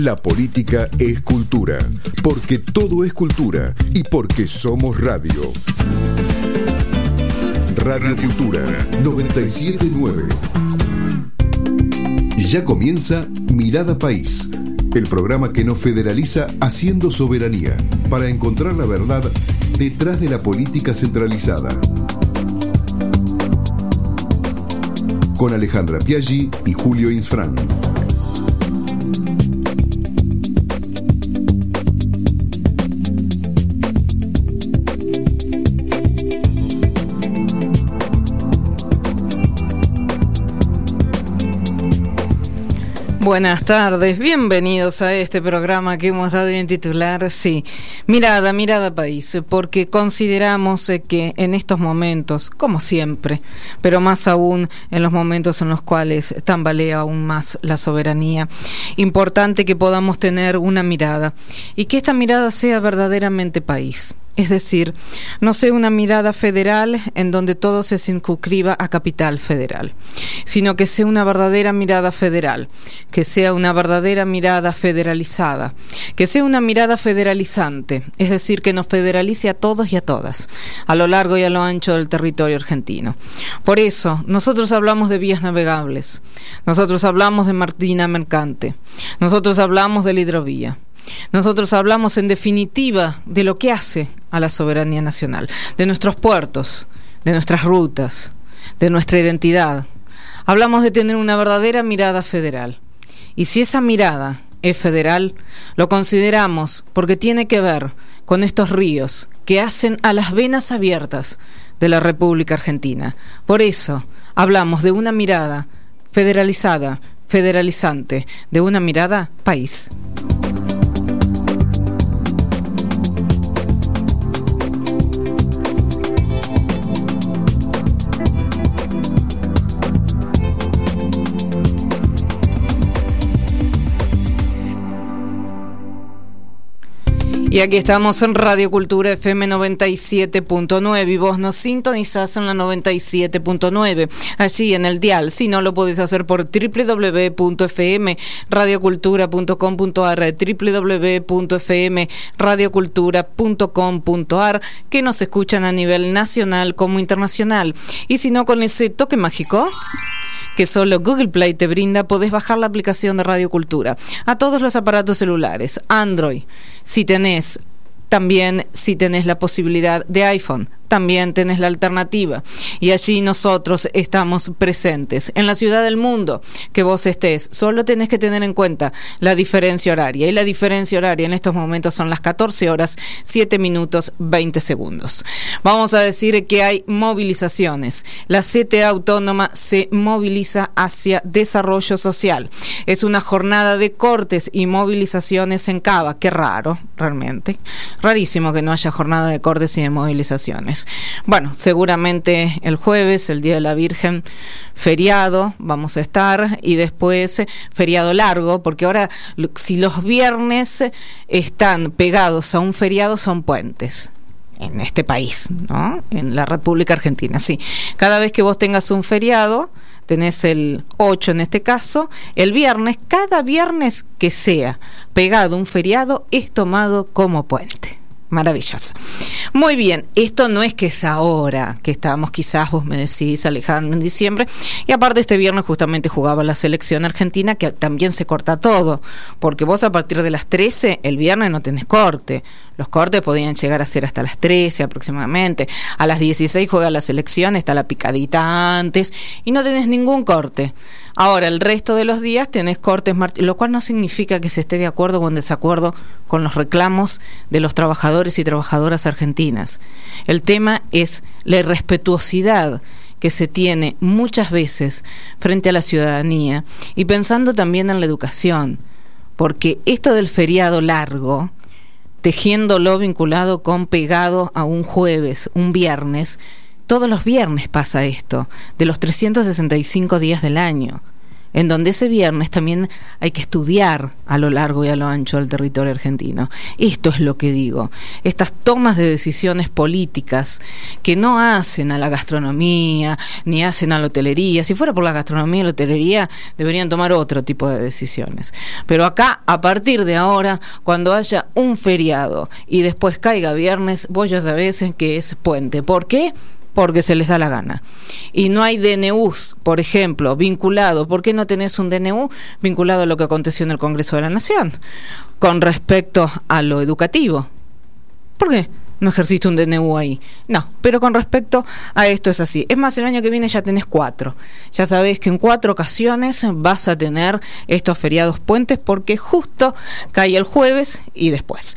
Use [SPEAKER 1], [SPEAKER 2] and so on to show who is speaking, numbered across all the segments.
[SPEAKER 1] La política es cultura, porque todo es cultura y porque somos radio. Radio Cultura 979. Ya comienza Mirada País, el programa que nos federaliza haciendo soberanía para encontrar la verdad detrás de la política centralizada. Con Alejandra Piaggi y Julio Insfrán.
[SPEAKER 2] Buenas tardes, bienvenidos a este programa que hemos dado en titular, sí, Mirada País, porque consideramos que en estos momentos, como siempre, pero más aún en los momentos en los cuales tambalea aún más la soberanía, importante que podamos tener una mirada y que esta mirada sea verdaderamente país. Es decir, no sea una mirada federal en donde todo se circunscriba a capital federal, sino que sea una verdadera mirada federal, que sea una verdadera mirada federalizada, que sea una mirada federalizante, es decir, que nos federalice a todos y a todas, a lo largo y a lo ancho del territorio argentino. Por eso, nosotros hablamos de vías navegables, nosotros hablamos de marina mercante, nosotros hablamos de la hidrovía. Nosotros hablamos en definitiva de lo que hace a la soberanía nacional, de nuestros puertos, de nuestras rutas, de nuestra identidad. Hablamos de tener una verdadera mirada federal. Y si esa mirada es federal, lo consideramos porque tiene que ver con estos ríos que hacen a las venas abiertas de la República Argentina. Por eso hablamos de una mirada federalizada, federalizante, de una mirada país. Y aquí estamos en Radio Cultura FM 97.9 y vos nos sintonizás en la 97.9, allí en el dial. Si no, lo podés hacer por www.fmradiocultura.com.ar, www.fmradiocultura.com.ar, que nos escuchan a nivel nacional como internacional. Y si no, con ese toque mágico que solo Google Play te brinda, podés bajar la aplicación de Radio Cultura a todos los aparatos celulares, Android, si tenés la posibilidad de iPhone, también tenés la alternativa. Y allí nosotros estamos presentes. En la ciudad del mundo que vos estés, solo tenés que tener en cuenta la diferencia horaria. Y la diferencia horaria en estos momentos son las 14 horas, 7 minutos, 20 segundos. Vamos a decir que hay movilizaciones. La CTA Autónoma se moviliza hacia desarrollo social. Es una jornada de cortes y movilizaciones en Cava. Qué raro, realmente. Rarísimo que no haya jornada de cortes y de movilizaciones. Bueno, seguramente el jueves, el Día de la Virgen, feriado, vamos a estar, y después feriado largo, porque ahora si los viernes están pegados a un feriado son puentes. En este país, ¿no? En la República Argentina, sí. Cada vez que vos tengas un feriado, tenés el 8 en este caso, el viernes, cada viernes que sea pegado un feriado es tomado como puente. Maravilloso. Muy bien, esto no es que es ahora que estábamos, quizás vos me decís, Alejandro, en diciembre, y aparte este viernes justamente jugaba la selección argentina, que también se corta todo, porque vos a partir de las 13, el viernes no tenés corte. Los cortes podían llegar a ser hasta las 13 aproximadamente. A las 16 juega la selección, está la picadita antes, y no tenés ningún corte. Ahora, el resto de los días tenés cortes, lo cual no significa que se esté de acuerdo o en desacuerdo con los reclamos de los trabajadores y trabajadoras argentinas. El tema es la irrespetuosidad que se tiene muchas veces frente a la ciudadanía y pensando también en la educación, porque esto del feriado largo, tejiéndolo vinculado con pegado a un jueves, un viernes, todos los viernes pasa esto, de los 365 días del año. en donde ese viernes también hay que estudiar a lo largo y a lo ancho del territorio argentino. Esto es lo que digo, estas tomas de decisiones políticas que no hacen a la gastronomía, ni hacen a la hotelería. Si fuera por la gastronomía y la hotelería, deberían tomar otro tipo de decisiones. Pero acá, a partir de ahora, cuando haya un feriado y después caiga viernes, vos ya sabés que es puente. ¿Por qué? Porque se les da la gana. Y no hay DNUs, por ejemplo, vinculado. ¿Por qué no tenés un DNU vinculado a lo que aconteció en el Congreso de la Nación con respecto a lo educativo? ¿Por qué no ejerciste un DNU ahí? No, pero con respecto a esto es así. Es más, el año que viene ya tenés 4. Ya sabés que en 4 ocasiones vas a tener estos feriados puentes porque justo cae el jueves y después.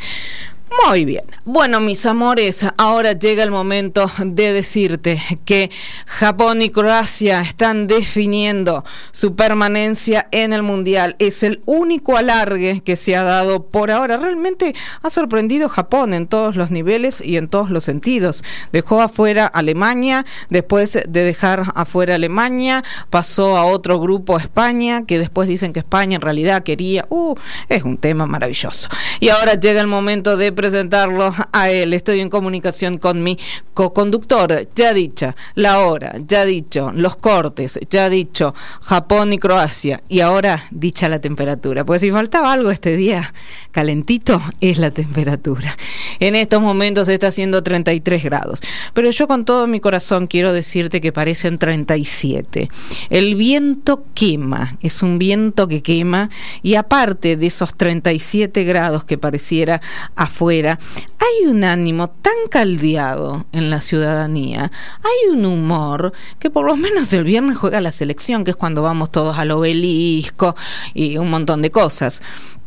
[SPEAKER 2] Muy bien. Bueno, mis amores, ahora llega el momento de decirte que Japón y Croacia están definiendo su permanencia en el Mundial. Es el único alargue que se ha dado por ahora. Realmente ha sorprendido Japón en todos los niveles y en todos los sentidos. Dejó afuera a Alemania, después de dejar afuera a Alemania, pasó a otro grupo, España, que después dicen que España en realidad quería. Es un tema maravilloso. Y ahora llega el momento de presentarlo a él. Estoy en comunicación con mi co-conductor. Ya dicha la hora, ya dicho los cortes, ya dicho Japón y Croacia, y ahora dicha la temperatura. Pues si faltaba algo este día calentito, es la temperatura. En estos momentos está haciendo 33 grados. Pero yo con todo mi corazón quiero decirte que parecen 37. El viento quema, es un viento que quema, y aparte de esos 37 grados que pareciera afuera, hay un ánimo tan caldeado en la ciudadanía, hay un humor que por lo menos el viernes juega la selección, que es cuando vamos todos al Obelisco y un montón de cosas.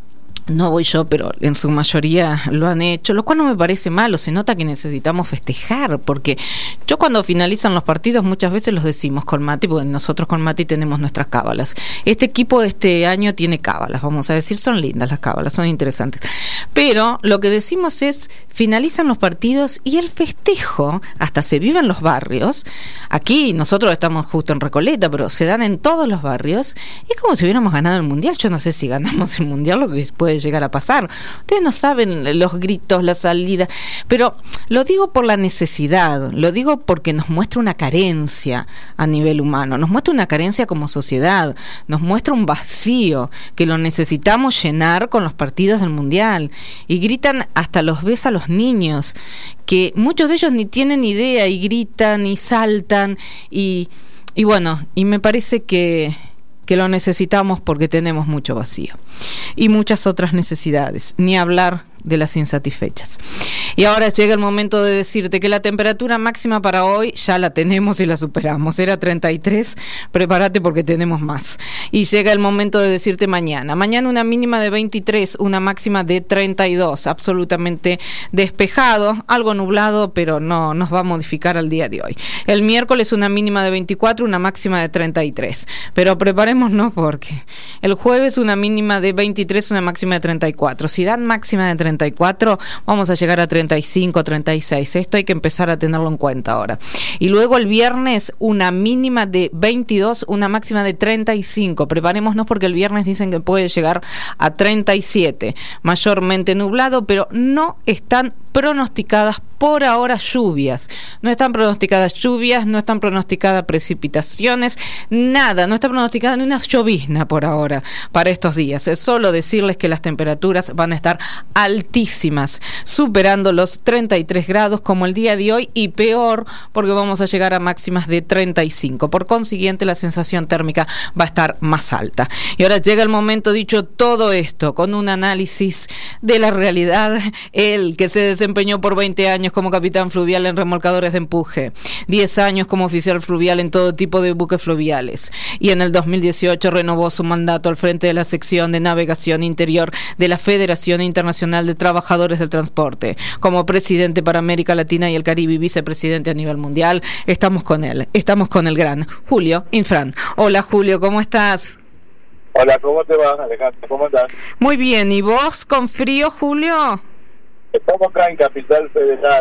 [SPEAKER 2] No voy yo, pero en su mayoría lo han hecho, lo cual no me parece malo. Se nota que necesitamos festejar, porque yo cuando finalizan los partidos muchas veces los decimos con Mati, porque nosotros con Mati tenemos nuestras cábalas. Este equipo este año tiene cábalas, vamos a decir, son lindas las cábalas, son interesantes. Pero lo que decimos es, finalizan los partidos y el festejo hasta se vive en los barrios. Aquí nosotros estamos justo en Recoleta, pero se dan en todos los barrios. Es como si hubiéramos ganado el Mundial. Yo no sé si ganamos el Mundial, lo que puede llegar a pasar. Ustedes no saben los gritos, la salida, pero lo digo por la necesidad, lo digo porque nos muestra una carencia a nivel humano, nos muestra una carencia como sociedad, nos muestra un vacío que lo necesitamos llenar con los partidos del Mundial. Y gritan, hasta los ves a los niños, que muchos de ellos ni tienen idea y gritan y saltan y bueno, y me parece que lo necesitamos porque tenemos mucho vacío y muchas otras necesidades, ni hablar de las insatisfechas. Y ahora llega el momento de decirte que la temperatura máxima para hoy ya la tenemos y la superamos. Era 33, prepárate porque tenemos más. Y llega el momento de decirte mañana. Mañana una mínima de 23, una máxima de 32, absolutamente despejado, algo nublado, pero no nos va a modificar al día de hoy. El miércoles una mínima de 24, una máxima de 33. Pero preparémonos porque el jueves una mínima de 23, una máxima de 34. Si dan máxima de 34, vamos a llegar a 35, 36. Esto hay que empezar a tenerlo en cuenta ahora. Y luego el viernes una mínima de 22, una máxima de 35. Preparémonos porque el viernes dicen que puede llegar a 37. Mayormente nublado, pero no están pronosticadas por ahora lluvias. No están pronosticadas lluvias, no están pronosticadas precipitaciones, nada, no está pronosticada ni una llovizna por ahora para estos días. Es solo decirles que las temperaturas van a estar altísimas, superando los 33 grados como el día de hoy, y peor porque vamos a llegar a máximas de 35. Por consiguiente, la sensación térmica va a estar más alta. Y ahora llega el momento, dicho todo esto, con un análisis de la realidad. El que se desempeñó por 20 años como capitán fluvial en remolcadores de empuje, 10 años como oficial fluvial en todo tipo de buques fluviales, y en el 2018 renovó su mandato al frente de la sección de navegación interior de la Federación Internacional de Trabajadores del Transporte. Como presidente para América Latina y el Caribe y vicepresidente a nivel mundial, estamos con él, estamos con el gran Julio Infran. Hola Julio, ¿cómo estás?
[SPEAKER 3] Hola, ¿cómo te va, Alejandro? ¿Cómo estás?
[SPEAKER 2] Muy bien, ¿y vos con frío, Julio?
[SPEAKER 3] Estamos acá en Capital Federal,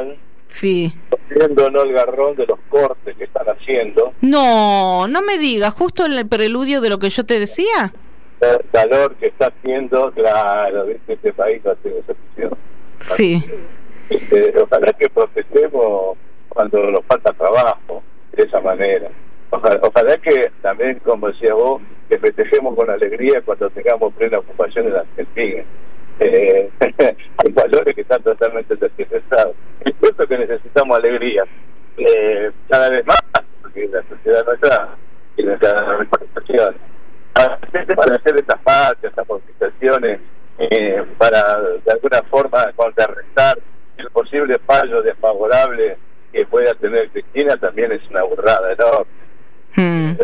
[SPEAKER 2] Sí.
[SPEAKER 3] Viendo el garrón de los cortes que están haciendo.
[SPEAKER 2] No me digas, justo en el preludio de lo que yo te decía.
[SPEAKER 3] El calor que está haciendo, claro, este país no tiene excepción.
[SPEAKER 2] Sí.
[SPEAKER 3] Ojalá que protestemos cuando nos falta trabajo, de esa manera. Ojalá que también, como decía vos, que festejemos con alegría cuando tengamos plena ocupación en la Argentina. Hay valores que están totalmente tergiversados. Es cierto que necesitamos alegría, cada vez más, porque la sociedad nuestra tiene cada representación. Para hacer estas partes, estas modificaciones, para de alguna forma contrarrestar el posible fallo desfavorable que pueda tener Cristina, también es una burrada enorme.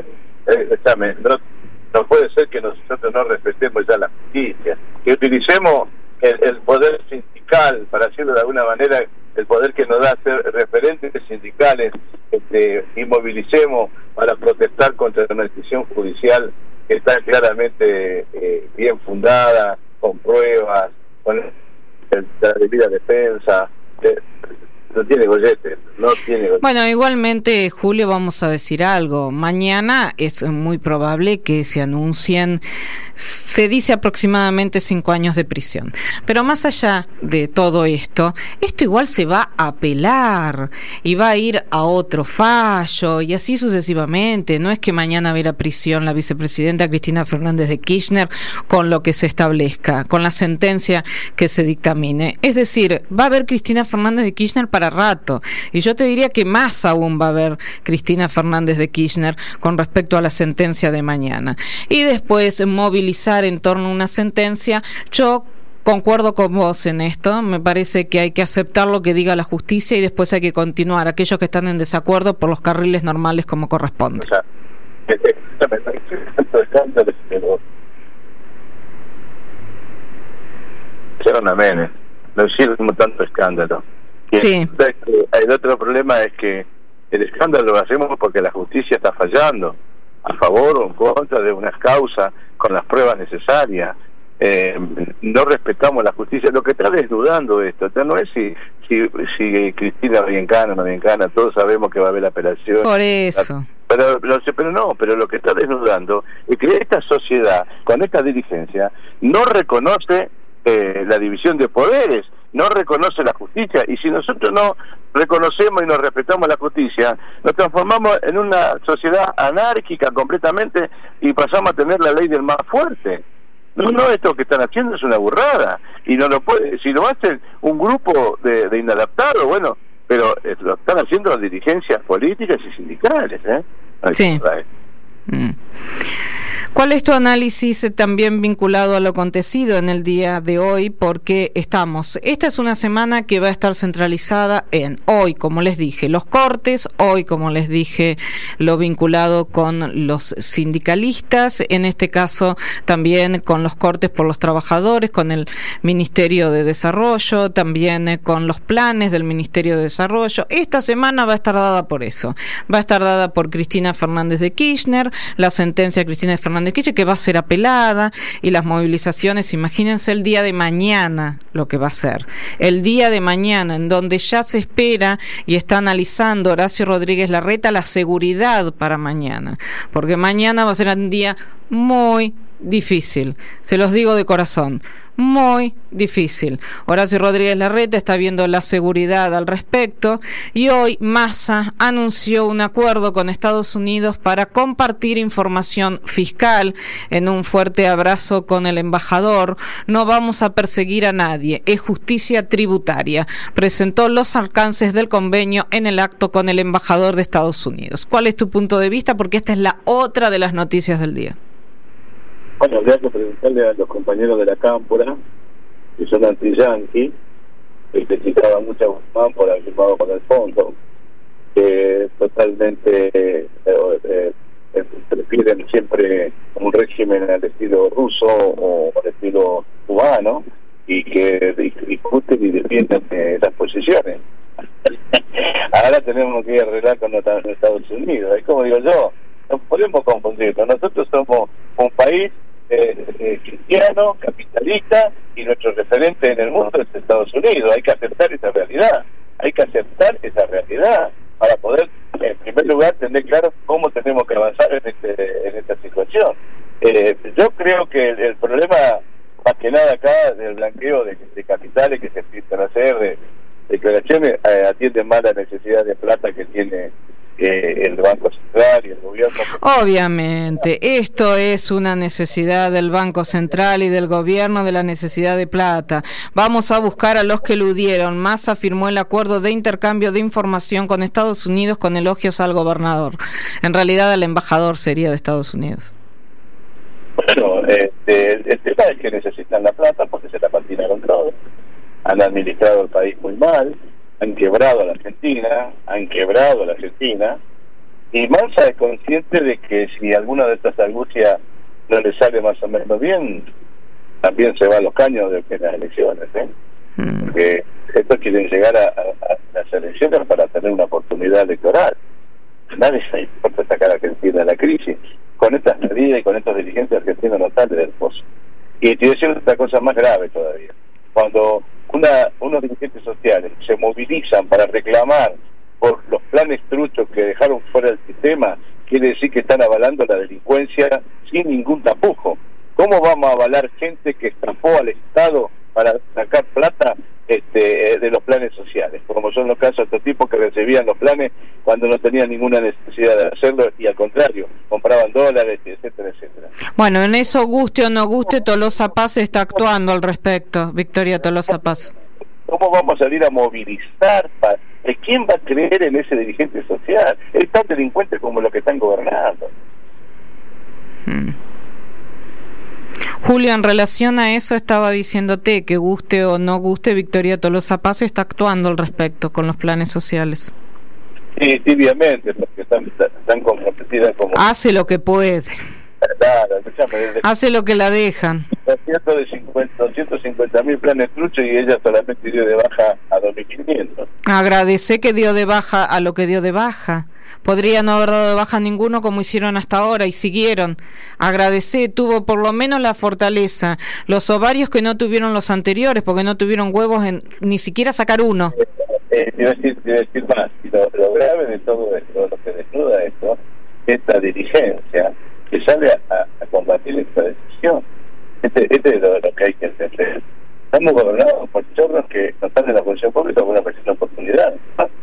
[SPEAKER 3] No puede ser que nosotros no respetemos ya la justicia, que utilicemos el poder sindical, para decirlo de alguna manera, el poder que nos da ser referentes sindicales, y movilicemos para protestar contra una decisión judicial que está claramente bien fundada, con pruebas, con la debida defensa. No tiene gollete.
[SPEAKER 2] Bueno, igualmente, Julio, vamos a decir algo. Mañana es muy probable que se anuncien, se dice aproximadamente 5 años de prisión. Pero más allá de todo esto igual se va a apelar y va a ir a otro fallo y así sucesivamente. No es que mañana va a ir a prisión la vicepresidenta Cristina Fernández de Kirchner con lo que se establezca, con la sentencia que se dictamine. Es decir, va a haber Cristina Fernández de Kirchner para rato. Y yo te diría que más aún va a haber Cristina Fernández de Kirchner con respecto a la sentencia de mañana. Y después movilizar en torno a una sentencia. Yo concuerdo con vos en esto. Me parece que hay que aceptar lo que diga la justicia y después hay que continuar aquellos que están en desacuerdo por los carriles normales como corresponde.
[SPEAKER 3] O sea, no hicieron tanto escándalo.
[SPEAKER 2] Sí.
[SPEAKER 3] El otro problema es que el escándalo lo hacemos porque la justicia está fallando, a favor o en contra de unas causas, con las pruebas necesarias. No respetamos la justicia. Lo que está desnudando esto no es si Cristina va bien gana o no bien gana. Todos sabemos que va a haber apelación.
[SPEAKER 2] Por eso.
[SPEAKER 3] Pero lo que está desnudando es que esta sociedad, con esta dirigencia, no reconoce la división de poderes, no reconoce la justicia. Y si nosotros no reconocemos y no respetamos la justicia, nos transformamos en una sociedad anárquica completamente y pasamos a tener la ley del más fuerte. No, esto que están haciendo es una burrada, y no lo puede, si lo hacen un grupo de inadaptados, bueno, pero lo están haciendo las dirigencias políticas y sindicales,
[SPEAKER 2] Sí. ¿Cuál es tu análisis también vinculado a lo acontecido en el día de hoy? Porque esta es una semana que va a estar centralizada en hoy, como les dije, los cortes, hoy, como les dije, lo vinculado con los sindicalistas, en este caso también con los cortes por los trabajadores, con el Ministerio de Desarrollo, también con los planes del Ministerio de Desarrollo. Esta semana va a estar dada por eso, va a estar dada por Cristina Fernández de Kirchner, la sentencia de Cristina Fernández de Kirchner que va a ser apelada, y las movilizaciones. Imagínense el día de mañana lo que va a ser, el día de mañana, en donde ya se espera y está analizando Horacio Rodríguez Larreta la seguridad para mañana, porque mañana va a ser un día muy difícil, se los digo de corazón, muy difícil. Horacio Rodríguez Larreta está viendo la seguridad al respecto, y hoy Massa anunció un acuerdo con Estados Unidos para compartir información fiscal en un fuerte abrazo con el embajador. No vamos a perseguir a nadie, es justicia tributaria. Presentó los alcances del convenio en el acto con el embajador de Estados Unidos. ¿Cuál es tu punto de vista? Porque esta es la otra de las noticias del día.
[SPEAKER 3] Bueno, habría que preguntarle a los compañeros de la Cámpora, que son anti-yanqui, que criticaban mucho a Guzmán por haber firmado con el fondo, que totalmente prefieren siempre un régimen al estilo ruso o al estilo cubano, y que discuten y defienden esas posiciones. Ahora tenemos que arreglar con Estados Unidos. Es como digo yo, no podemos confundirnos. Nosotros somos un país cristiano, capitalista, y nuestro referente en el mundo es Estados Unidos. Hay que aceptar esa realidad. hay que aceptar esa realidad para poder, en primer lugar, tener claro cómo tenemos que avanzar en esta situación. Yo creo que el problema, más que nada acá, del blanqueo de capitales que se empiezan a hacer, de declaraciones, atienden más la necesidad de plata que tiene el Banco Central y el gobierno.
[SPEAKER 2] Obviamente, esto es una necesidad del Banco Central y del gobierno, de la necesidad de plata. Vamos a buscar a los que eludieron. Massa firmó el acuerdo de intercambio de información con Estados Unidos con elogios al gobernador. En realidad al embajador sería de Estados Unidos.
[SPEAKER 3] Bueno, el tema es que necesitan la plata porque se la patinaron todo. Han administrado el país muy mal, han quebrado a la Argentina, y Massa es consciente de que si alguna de estas argucias no le sale más o menos bien, también se va a los caños de las elecciones, porque estos quieren llegar a las elecciones para tener una oportunidad electoral. Nadie se importa sacar a Argentina de la crisis con estas medidas y con estos dirigentes argentinos no sale del pozo. Y te decía otra cosa más grave todavía: cuando unos dirigentes sociales se movilizan para reclamar por los planes truchos que dejaron fuera del sistema, quiere decir que están avalando la delincuencia sin ningún tapujo. ¿Cómo vamos a avalar gente que estafó al Estado para sacar plata de los planes sociales? Como son los casos de estos tipos que recibían los planes cuando no tenían ninguna necesidad de hacerlo, y al contrario, compraban dólares, etcétera, etcétera.
[SPEAKER 2] Bueno, en eso, guste o no guste, Tolosa Paz está actuando al respecto. Victoria Tolosa Paz.
[SPEAKER 3] ¿Cómo vamos a salir a movilizar? ¿Quién va a creer en ese dirigente social? Es tan delincuente como los que están gobernando.
[SPEAKER 2] Julio, en relación a eso estaba diciéndote que guste o no guste, Victoria Tolosa Paz está actuando al respecto con los planes sociales.
[SPEAKER 3] Sí, tibiamente, porque están comprometidas como...
[SPEAKER 2] Hace lo que puede.
[SPEAKER 3] Claro,
[SPEAKER 2] hace lo que la dejan.
[SPEAKER 3] 250.000 planes truchos y ella solamente dio de baja a 2.500.
[SPEAKER 2] Agradece que dio de baja a lo que dio de baja. Podría no haber dado de baja ninguno como hicieron hasta ahora y siguieron. Agradece, tuvo por lo menos la fortaleza. Los ovarios que no tuvieron los anteriores, porque no tuvieron huevos ni siquiera sacar uno.
[SPEAKER 3] Te iba a decir más. Y lo grave de todo esto, lo que desnuda esto, esta dirigencia que sale a combatir esta decisión. Este es lo que hay que entender. Estamos gobernados por chorros que no están en la función pública por una presión oportunidad.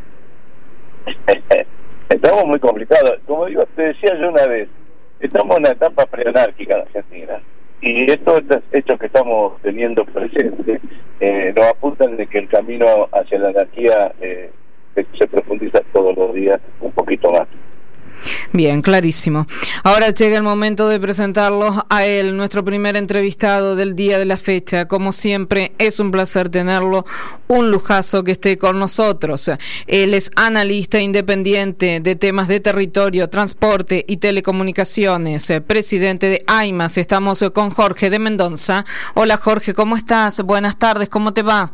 [SPEAKER 3] Estamos muy complicados. Como digo, te decía yo una vez, estamos en una etapa preanárquica en Argentina. Y estos hechos que estamos teniendo presentes nos apuntan de que el camino hacia la anarquía se profundiza todos los días un poquito más.
[SPEAKER 2] Bien, clarísimo. Ahora llega el momento de presentarlos a él, nuestro primer entrevistado del día de la fecha. Como siempre, es un placer tenerlo, un lujazo que esté con nosotros. Él es analista independiente de temas de territorio, transporte y telecomunicaciones, presidente de AIMAS. Estamos con Jorge de Mendoza. Hola Jorge, ¿cómo estás? Buenas tardes, ¿cómo te va?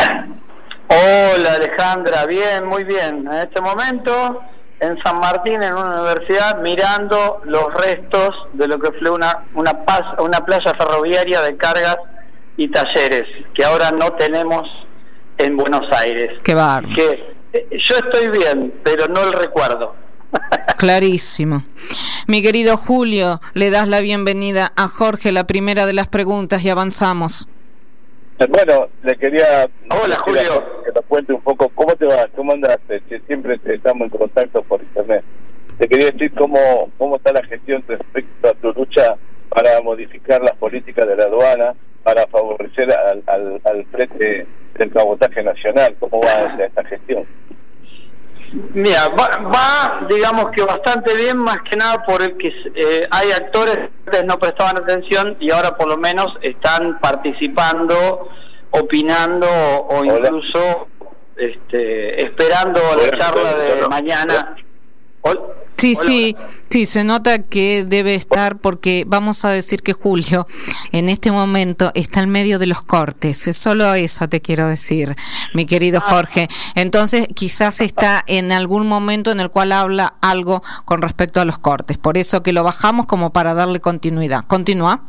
[SPEAKER 4] Hola Alejandra, bien, muy bien. En este momento en San Martín, en una universidad, mirando los restos de lo que fue una playa ferroviaria de cargas y talleres, que ahora no tenemos en Buenos Aires.
[SPEAKER 2] Qué bárbaro.
[SPEAKER 4] Que yo estoy bien, pero no el recuerdo.
[SPEAKER 2] Clarísimo. Mi querido Julio, le das la bienvenida a Jorge, la primera de las preguntas, y avanzamos.
[SPEAKER 3] Bueno, le quería...
[SPEAKER 4] Hola, Julio.
[SPEAKER 3] Que nos cuente un poco, ¿cómo te va? ¿Cómo andas? Siempre estamos en contacto por internet. Te quería decir cómo está la gestión respecto a tu lucha para modificar las políticas de la aduana, para favorecer al frente del cabotaje nacional. ¿Cómo va esta gestión?
[SPEAKER 4] Mira, va digamos que bastante bien, más que nada por el que hay actores que no prestaban atención y ahora por lo menos están participando, opinando o incluso esperando la charla de mañana.
[SPEAKER 2] Sí, se nota que debe estar, porque vamos a decir que Julio en este momento está en medio de los cortes, solo eso te quiero decir, mi querido Jorge. Entonces quizás está en algún momento en el cual habla algo con respecto a los cortes, por eso que lo bajamos como para darle continuidad. ¿Continúa?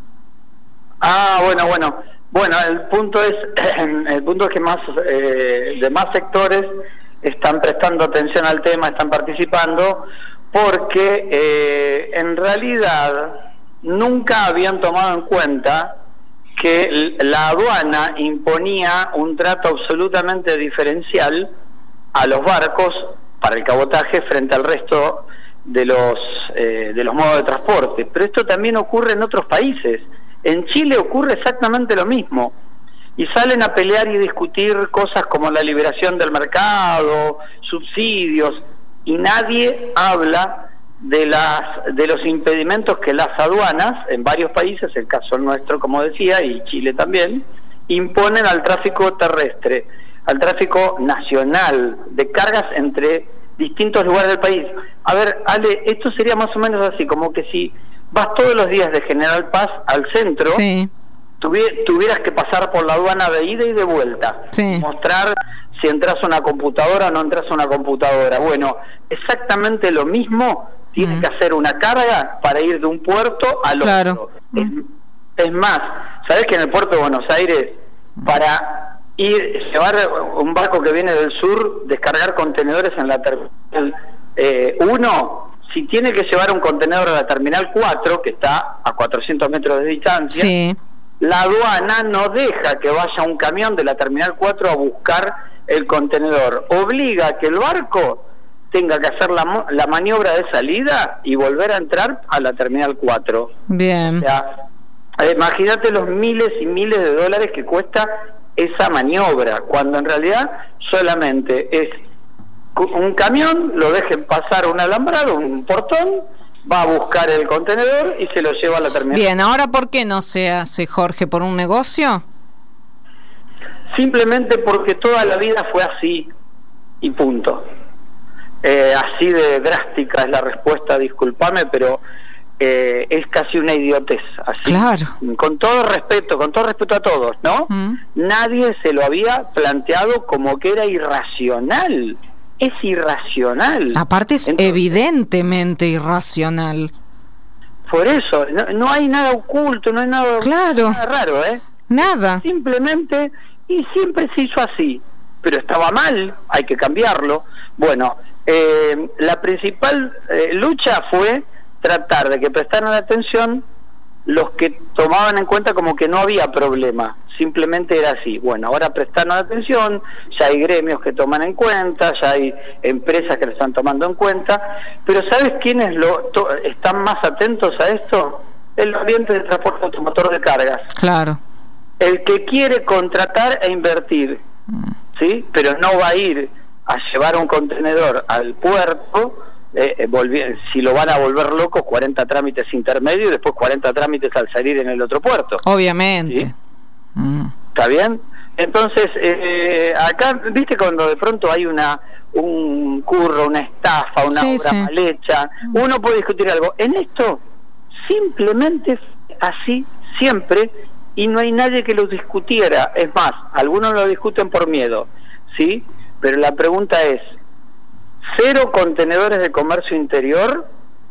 [SPEAKER 4] Bueno, el punto es que más de más sectores están prestando atención al tema, están participando, porque en realidad nunca habían tomado en cuenta que la aduana imponía un trato absolutamente diferencial a los barcos para el cabotaje frente al resto de los modos de transporte. Pero esto también ocurre en otros países. En Chile ocurre exactamente lo mismo. Y salen a pelear y discutir cosas como la liberación del mercado, subsidios, y nadie habla de los impedimentos que las aduanas en varios países, el caso nuestro como decía, y Chile también, imponen al tráfico terrestre, al tráfico nacional de cargas entre distintos lugares del país. A ver, Ale, esto sería más o menos así, como que si vas todos los días de General Paz al centro,
[SPEAKER 2] sí,
[SPEAKER 4] tuvieras que pasar por la aduana de ida y de vuelta,
[SPEAKER 2] sí,
[SPEAKER 4] mostrar si entras a una computadora o no entras a una computadora. Bueno, exactamente lo mismo tiene que hacer una carga para ir de un puerto al
[SPEAKER 2] claro.
[SPEAKER 4] otro. Es más, ¿sabés que en el puerto de Buenos Aires, para llevar un barco que viene del sur, descargar contenedores en la terminal 1, si tiene que llevar un contenedor a la terminal 4, que está a 400 metros de distancia,
[SPEAKER 2] sí,
[SPEAKER 4] la aduana no deja que vaya un camión de la terminal 4 a buscar el contenedor, obliga a que el barco tenga que hacer la maniobra de salida y volver a entrar a la terminal 4.
[SPEAKER 2] Bien.
[SPEAKER 4] O sea, imagínate los miles y miles de dólares que cuesta esa maniobra, cuando en realidad solamente es un camión, lo dejen pasar un alambrado, un portón, va a buscar el contenedor y se lo lleva a la terminal.
[SPEAKER 2] Bien, ahora ¿por qué no se hace, Jorge? ¿Por un negocio?
[SPEAKER 4] Simplemente porque toda la vida fue así y punto. Así de drástica es la respuesta, discúlpame, pero es casi una idiotez, así.
[SPEAKER 2] Claro.
[SPEAKER 4] Con todo respeto a todos, ¿no? Nadie se lo había planteado como que era irracional. Es irracional.
[SPEAKER 2] Aparte es evidentemente irracional.
[SPEAKER 4] Por eso, no hay nada oculto, no hay nada,
[SPEAKER 2] claro,
[SPEAKER 4] nada raro,
[SPEAKER 2] Nada.
[SPEAKER 4] Simplemente, y siempre se hizo así, pero estaba mal, hay que cambiarlo. Bueno, la principal lucha fue tratar de que prestaran atención los que tomaban en cuenta como que no había problema, simplemente era así. Bueno, ahora prestaron atención, ya hay gremios que toman en cuenta, ya hay empresas que lo están tomando en cuenta, pero ¿sabes quiénes están más atentos a esto? El ambiente de transporte automotor de cargas.
[SPEAKER 2] Claro.
[SPEAKER 4] El que quiere contratar e invertir, ¿sí? Pero no va a ir a llevar un contenedor al puerto, si lo van a volver loco, 40 trámites intermedios y después 40 trámites al salir en el otro puerto.
[SPEAKER 2] Obviamente.
[SPEAKER 4] ¿Sí? ¿Está bien? Entonces, acá, ¿viste cuando de pronto hay un curro, una estafa, una obra mal hecha? Uno puede discutir algo. En esto, simplemente así, siempre, y no hay nadie que lo discutiera. Es más, algunos lo discuten por miedo, ¿sí? Pero la pregunta es, ¿cero contenedores de comercio interior?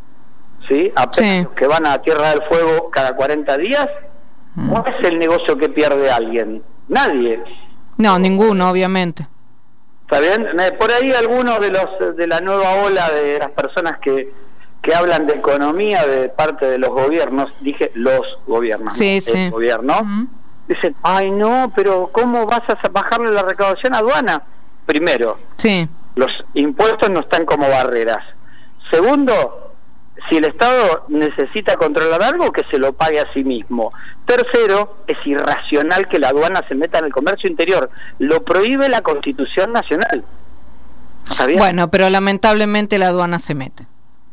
[SPEAKER 4] ¿Sí? Apenas que van a Tierra del Fuego cada 40 días. ¿No es el negocio que pierde alguien? Nadie.
[SPEAKER 2] No, ninguno, obviamente.
[SPEAKER 4] ¿Está bien? Por ahí algunos de la nueva ola de las personas que hablan de economía de parte de los gobiernos, dije los gobiernos, el gobierno, dicen, ay no, pero ¿cómo vas a bajarle la recaudación a aduana? Primero, los impuestos no están como barreras. Segundo, si el Estado necesita controlar algo, que se lo pague a sí mismo. Tercero, es irracional que la aduana se meta en el comercio interior. Lo prohíbe la Constitución Nacional. ¿Sabías?
[SPEAKER 2] Bueno, pero lamentablemente la aduana se mete.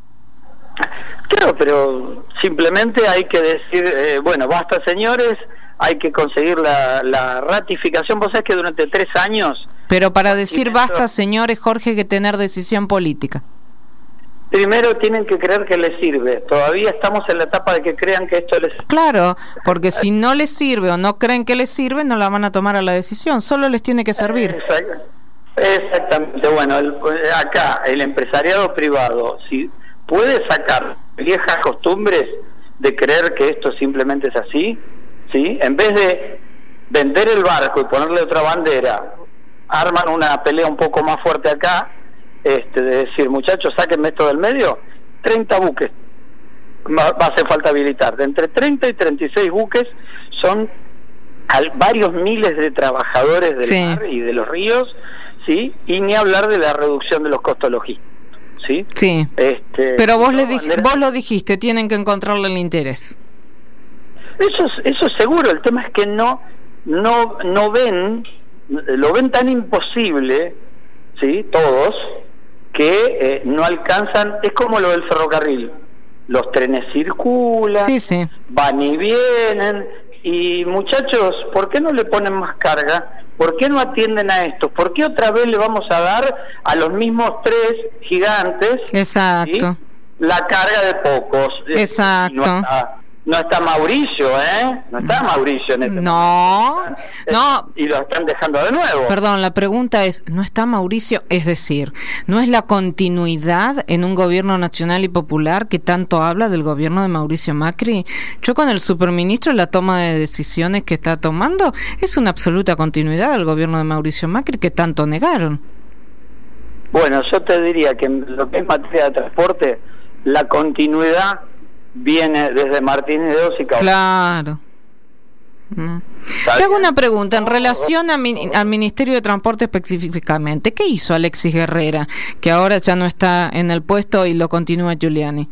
[SPEAKER 4] Claro, pero simplemente hay que decir, bueno, basta señores, hay que conseguir la ratificación. Vos sabés que durante 3 años...
[SPEAKER 2] Pero para decir basta, señores, Jorge, hay que tener decisión política.
[SPEAKER 4] Primero tienen que creer que les sirve. Todavía estamos en la etapa de que crean que esto les sirve.
[SPEAKER 2] Claro, porque si no les sirve o no creen que les sirve, no la van a tomar a la decisión. Solo les tiene que servir.
[SPEAKER 4] Exactamente. Bueno, acá el empresariado privado, si puede sacar viejas costumbres de creer que esto simplemente es así, ¿sí? En vez de vender el barco y ponerle otra bandera, arman una pelea un poco más fuerte acá, de decir, muchachos, sáquenme esto del medio. 30 buques va a hacer falta habilitar. De entre 30 y 36 buques son varios miles de trabajadores del mar y de los ríos, ¿sí? Y ni hablar de la reducción de los costos logísticos, ¿sí?
[SPEAKER 2] Sí. Pero vos lo dijiste, tienen que encontrarle el interés.
[SPEAKER 4] Eso es seguro. El tema es que no ven, lo ven tan imposible, ¿sí? Todos, que no alcanzan. Es como lo del ferrocarril. Los trenes circulan, van y vienen. Y muchachos, ¿por qué no le ponen más carga? ¿Por qué no atienden a esto? ¿Por qué otra vez le vamos a dar a los mismos 3 gigantes,
[SPEAKER 2] exacto,
[SPEAKER 4] ¿sí?, la carga de pocos?
[SPEAKER 2] Exacto.
[SPEAKER 4] No está Mauricio, No está Mauricio en este momento.
[SPEAKER 2] No.
[SPEAKER 4] Y lo están dejando de nuevo.
[SPEAKER 2] Perdón, la pregunta es, ¿no está Mauricio? Es decir, ¿no es la continuidad en un gobierno nacional y popular que tanto habla del gobierno de Mauricio Macri? Yo con el superministro, la toma de decisiones que está tomando es una absoluta continuidad del gobierno de Mauricio Macri que tanto negaron.
[SPEAKER 4] Bueno, yo te diría que en lo que es materia de transporte, la continuidad viene desde Martínez de Oz y Caudillo.
[SPEAKER 2] Claro. Te hago una pregunta en relación al Ministerio de Transporte específicamente. ¿Qué hizo Alexis Guerrera, que ahora ya no está en el puesto y lo continúa Giuliani?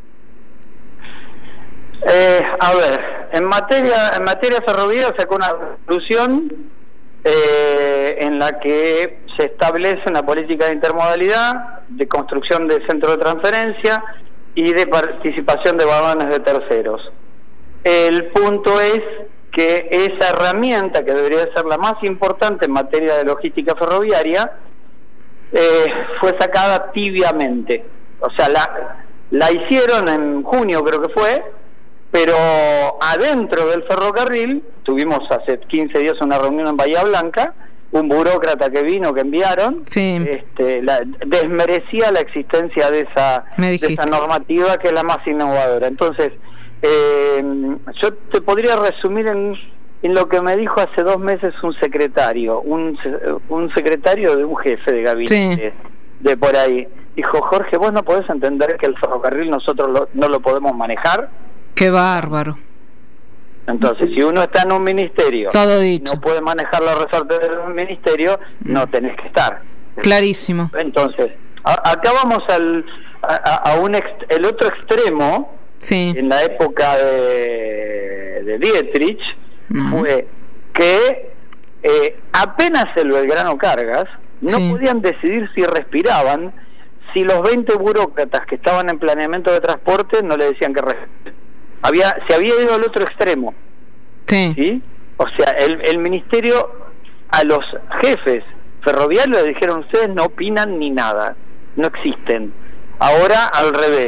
[SPEAKER 4] A ver, en materia ferroviaria sacó una resolución en la que se establece una política de intermodalidad, de construcción de centros de transferencia y de participación de vagones de terceros. El punto es que esa herramienta, que debería ser la más importante en materia de logística ferroviaria, fue sacada tibiamente. O sea, la hicieron en junio, creo que fue, pero adentro del ferrocarril, tuvimos hace 15 días una reunión en Bahía Blanca, un burócrata que enviaron, desmerecía la existencia de esa normativa, que es la más innovadora. Entonces, yo te podría resumir en lo que me dijo hace 2 meses un secretario de un jefe de gabinete de por ahí. Dijo, Jorge, ¿vos no podés entender que el ferrocarril nosotros no lo podemos manejar?
[SPEAKER 2] ¡Qué bárbaro!
[SPEAKER 4] Entonces, si uno está en un ministerio,
[SPEAKER 2] todo dicho,
[SPEAKER 4] no puede manejar los resortes del ministerio, no tenés que estar.
[SPEAKER 2] Clarísimo.
[SPEAKER 4] Entonces, acá vamos el otro extremo. En la época de Dietrich, fue que apenas el Belgrano Cargas, no podían decidir si respiraban, si los 20 burócratas que estaban en planeamiento de transporte no le decían que respiren. Se había ido al otro extremo. ¿Sí? O sea, el ministerio, a los jefes ferroviarios le dijeron, ustedes no opinan ni nada, no existen. Ahora al revés,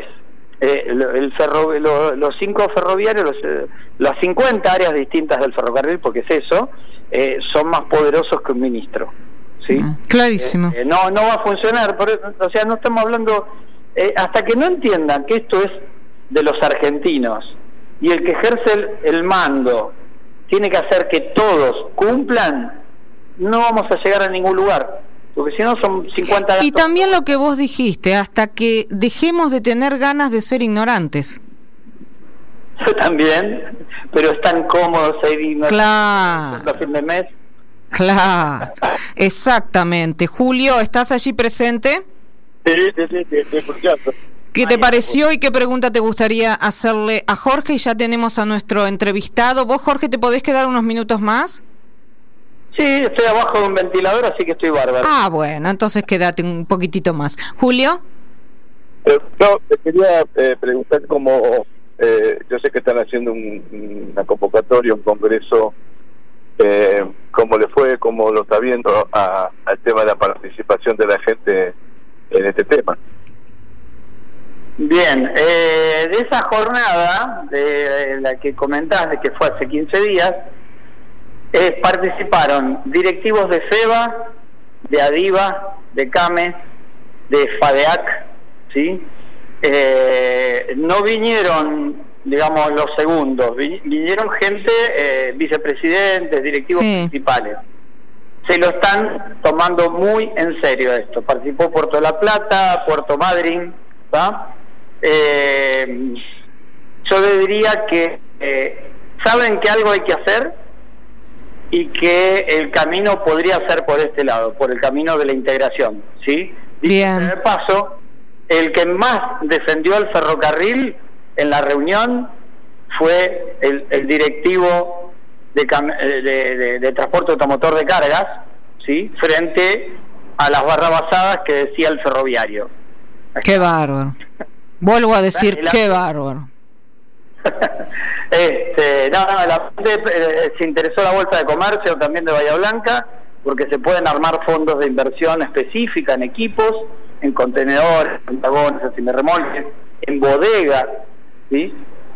[SPEAKER 4] los 5 ferroviarios, las 50 áreas distintas del ferrocarril, porque es eso, son más poderosos que un ministro. ¿Sí?
[SPEAKER 2] Clarísimo.
[SPEAKER 4] No va a funcionar. O sea, no estamos hablando, hasta que no entiendan que esto es de los argentinos, y el que ejerce el mando tiene que hacer que todos cumplan, no vamos a llegar a ningún lugar, porque si no son 50 gatos.
[SPEAKER 2] Y también lo que vos dijiste, hasta que dejemos de tener ganas de ser ignorantes.
[SPEAKER 4] Yo también, pero es tan cómodo ser ignorante.
[SPEAKER 2] Claro.
[SPEAKER 4] A fin de mes.
[SPEAKER 2] Claro, exactamente. Julio, ¿estás allí presente?
[SPEAKER 3] Sí, escuchando.
[SPEAKER 2] ¿Qué te pareció y qué pregunta te gustaría hacerle a Jorge? Y ya tenemos a nuestro entrevistado. ¿Vos, Jorge, te podés quedar unos minutos más?
[SPEAKER 4] Sí, estoy abajo de un ventilador, así que estoy bárbaro.
[SPEAKER 2] Ah, bueno, entonces quédate un poquitito más. ¿Julio?
[SPEAKER 3] Yo te quería preguntar cómo, yo sé que están haciendo una convocatoria, un congreso, cómo le fue, cómo lo está viendo al tema de la participación de la gente en este tema.
[SPEAKER 4] Bien, de esa jornada de la que comentaste, que fue hace 15 días, participaron directivos de FEBA, de ADIVA, de CAME, de FADEAC, ¿sí? No vinieron, digamos, los segundos, vinieron gente, vicepresidentes, directivos principales, se lo están tomando muy en serio esto. Participó Puerto de la Plata, Puerto Madryn, ¿va? Yo le diría que saben que algo hay que hacer y que el camino podría ser por este lado, por el camino de la integración, ¿sí?
[SPEAKER 2] Bien.
[SPEAKER 4] En el paso, el que más defendió el ferrocarril en la reunión fue el directivo de transporte automotor de cargas, ¿sí? Frente a las barrabasadas que decía el ferroviario.
[SPEAKER 2] Qué bárbaro. Vuelvo a decir, qué bárbaro.
[SPEAKER 4] La gente se interesó la Bolsa de Comercio también de Bahía Blanca, porque se pueden armar fondos de inversión específica en equipos, en contenedores, en vagones, en remolques, en bodegas, ¿sí?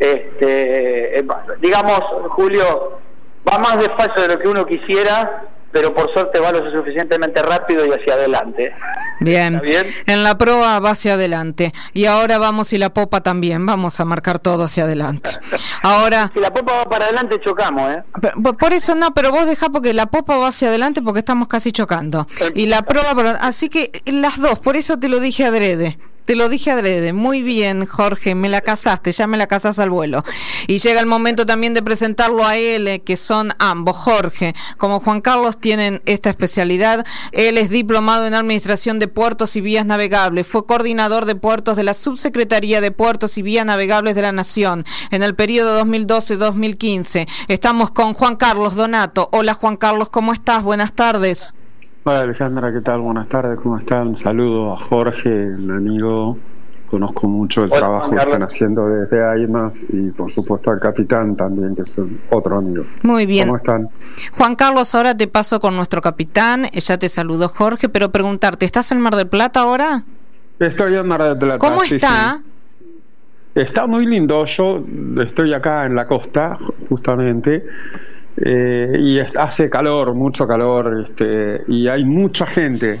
[SPEAKER 4] Digamos, Julio, va más despacio de lo que uno quisiera, pero por suerte va lo suficientemente rápido y hacia adelante.
[SPEAKER 2] Bien.
[SPEAKER 4] ¿Está bien?
[SPEAKER 2] En la proa va hacia adelante. Y ahora vamos, y la popa también, vamos a marcar todo hacia adelante. Ahora...
[SPEAKER 4] Si la popa va para adelante, chocamos, ¿eh?
[SPEAKER 2] Por eso no, pero vos dejá, porque la popa va hacia adelante porque estamos casi chocando. Y la proa... Así que las dos, por eso te lo dije adrede. Muy bien, Jorge, me la casaste, ya me la casás al vuelo. Y llega el momento también de presentarlo a él, que son ambos. Jorge, como Juan Carlos, tienen esta especialidad. Él es diplomado en Administración de Puertos y Vías Navegables. Fue coordinador de puertos de la Subsecretaría de Puertos y Vías Navegables de la Nación en el periodo 2012-2015. Estamos con Juan Carlos Donato. Hola, Juan Carlos, ¿cómo estás? Buenas tardes.
[SPEAKER 5] Hola Alejandra, ¿qué tal? Buenas tardes, ¿cómo están? Saludo a Jorge, un amigo, conozco mucho el trabajo que están haciendo desde AIMAS, y por supuesto al capitán también, que es otro amigo.
[SPEAKER 2] Muy bien.
[SPEAKER 5] ¿Cómo están?
[SPEAKER 2] Juan Carlos, ahora te paso con nuestro capitán, ya te saludó Jorge, pero preguntarte, ¿estás en Mar del Plata ahora?
[SPEAKER 5] Estoy en Mar del Plata.
[SPEAKER 2] ¿Cómo está?
[SPEAKER 5] Sí. Está muy lindo, yo estoy acá en la costa, justamente. Y hace calor, mucho calor, y hay mucha gente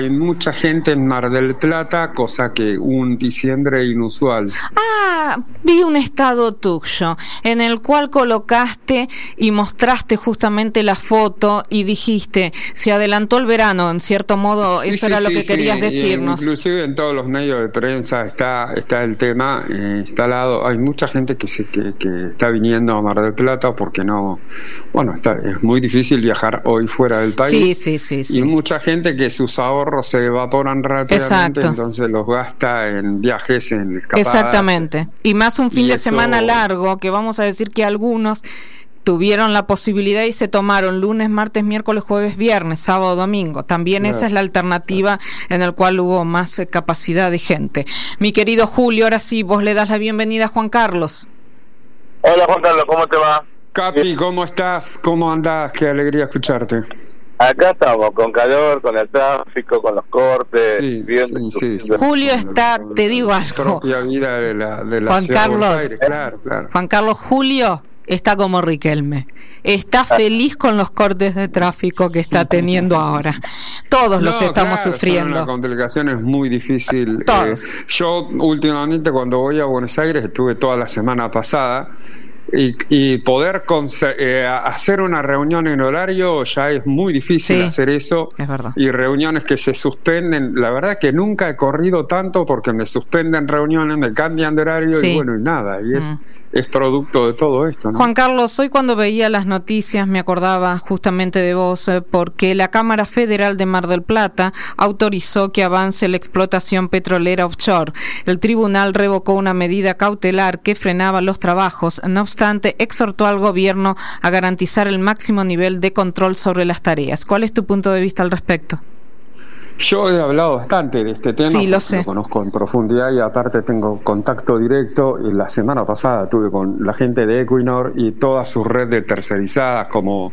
[SPEAKER 5] en Mar del Plata, cosa que un diciembre inusual.
[SPEAKER 2] Vi un estado tuyo en el cual colocaste y mostraste justamente la foto y dijiste, se adelantó el verano, en cierto modo, eso era lo que querías decirnos.
[SPEAKER 5] Inclusive en todos los medios de prensa está el tema instalado. Hay mucha gente que está viniendo a Mar del Plata porque no... Bueno, es muy difícil viajar hoy fuera del país.
[SPEAKER 2] Sí.
[SPEAKER 5] Y mucha gente que sus ahorros se evaporan rápidamente.
[SPEAKER 2] Exacto.
[SPEAKER 5] Entonces los gasta en viajes, en escapadas.
[SPEAKER 2] Exactamente. Y más un fin de semana largo, que vamos a decir que algunos tuvieron la posibilidad y se tomaron lunes, martes, miércoles, jueves, viernes, sábado, domingo. También esa es la alternativa en el cual hubo más capacidad de gente. Mi querido Julio, ahora sí, vos le das la bienvenida a Juan Carlos.
[SPEAKER 3] Hola Juan Carlos, ¿cómo te va?
[SPEAKER 5] Capi, ¿cómo estás? ¿Cómo andás? Qué alegría escucharte.
[SPEAKER 3] Acá estamos, con calor, con el tráfico, con los cortes.
[SPEAKER 5] Sí.
[SPEAKER 2] Julio está, te digo algo.
[SPEAKER 5] Propia vida de la
[SPEAKER 2] Juan
[SPEAKER 5] ciudad
[SPEAKER 2] Carlos,
[SPEAKER 5] de Buenos Aires, claro.
[SPEAKER 2] Juan Carlos, Julio está como Riquelme. Está feliz con los cortes de tráfico que está teniendo ahora. Todos los estamos sufriendo.
[SPEAKER 5] Son una complicación, es muy difícil.
[SPEAKER 2] Todos.
[SPEAKER 5] Yo últimamente cuando voy a Buenos Aires, estuve toda la semana pasada, y poder hacer una reunión en horario ya es muy difícil. Hacer eso,
[SPEAKER 2] es verdad.
[SPEAKER 5] Y reuniones que se suspenden, la verdad que nunca he corrido tanto porque me suspenden reuniones, me cambian de horario y nada, y es producto de todo esto, ¿no?
[SPEAKER 2] Juan Carlos, hoy cuando veía las noticias me acordaba justamente de vos, porque la Cámara Federal de Mar del Plata autorizó que avance la explotación petrolera offshore. El tribunal revocó una medida cautelar que frenaba los trabajos. No obstante, exhortó al gobierno a garantizar el máximo nivel de control sobre las tareas. ¿Cuál es tu punto de vista al respecto?
[SPEAKER 5] Yo he hablado bastante de este tema,
[SPEAKER 2] sí, lo sé.
[SPEAKER 5] Lo conozco en profundidad y aparte tengo contacto directo. Y la semana pasada estuve con la gente de Equinor y toda su red de tercerizadas como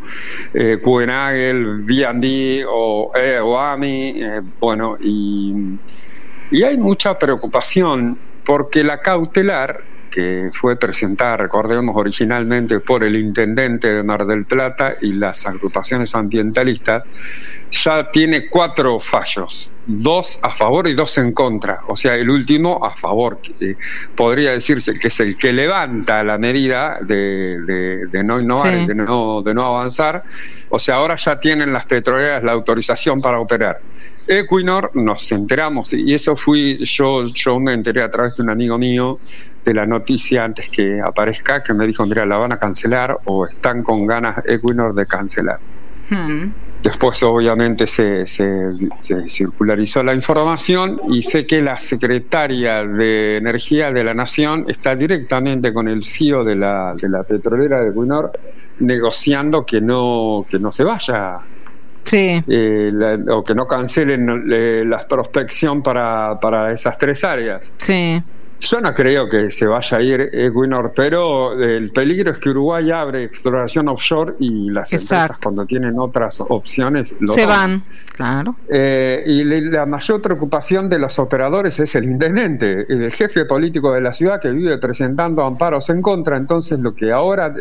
[SPEAKER 5] Kuenagel, B&D o AMI, y hay mucha preocupación porque la cautelar que fue presentada, recordemos, originalmente por el intendente de Mar del Plata y las agrupaciones ambientalistas, ya tiene 4 fallos, 2 a favor y 2 en contra. O sea, el último a favor, podría decirse que es el que levanta la medida de no innovar, sí, de no avanzar. O sea, ahora ya tienen las petroleras la autorización para operar. Equinor, nos enteramos, y eso yo me enteré a través de un amigo mío de la noticia antes que aparezca, que me dijo, mira, la van a cancelar o están con ganas Equinor de cancelar. Después obviamente se circularizó la información y sé que la secretaria de Energía de la Nación está directamente con el CEO de la petrolera de Equinor negociando que no se vaya. Sí. O que no cancelen la prospección para esas 3 áreas. Sí. Yo no creo que se vaya a ir Equinor, pero el peligro es que Uruguay abre exploración offshore y las empresas, cuando tienen otras opciones, se van. Claro. Y la mayor preocupación de los operadores es el intendente, el jefe político de la ciudad, que vive presentando amparos en contra. Entonces, lo que ahora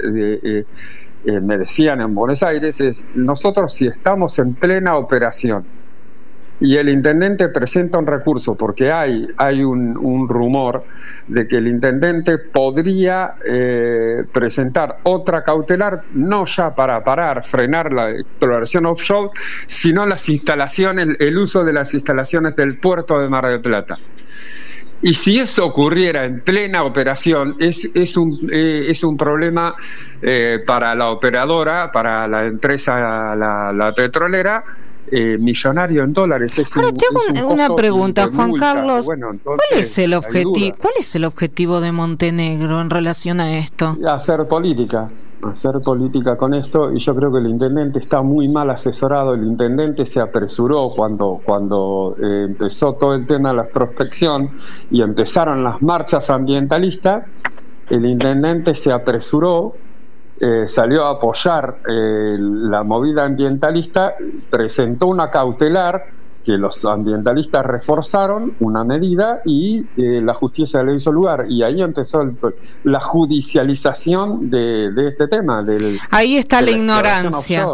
[SPEAKER 5] me decían en Buenos Aires es: nosotros, si estamos en plena operación y el intendente presenta un recurso, porque hay un rumor de que el intendente podría presentar otra cautelar, no ya para frenar la exploración offshore, sino las instalaciones, el uso de las instalaciones del puerto de Mar del Plata. Y si eso ocurriera en plena operación, es un problema para la operadora, para la empresa, la petrolera, millonario en dólares.
[SPEAKER 2] Ahora te hago una pregunta, Juan Carlos. Bueno, entonces, ¿cuál es el objetivo de Montenegro en relación a esto?
[SPEAKER 5] Hacer política con esto, y yo creo que el intendente está muy mal asesorado. El intendente se apresuró cuando empezó todo el tema de la prospección y empezaron las marchas ambientalistas. El intendente se apresuró, salió a apoyar la movida ambientalista, presentó una cautelar que los ambientalistas reforzaron, una medida, y la justicia le hizo lugar, y ahí empezó la judicialización de este tema.
[SPEAKER 2] Ahí está la ignorancia,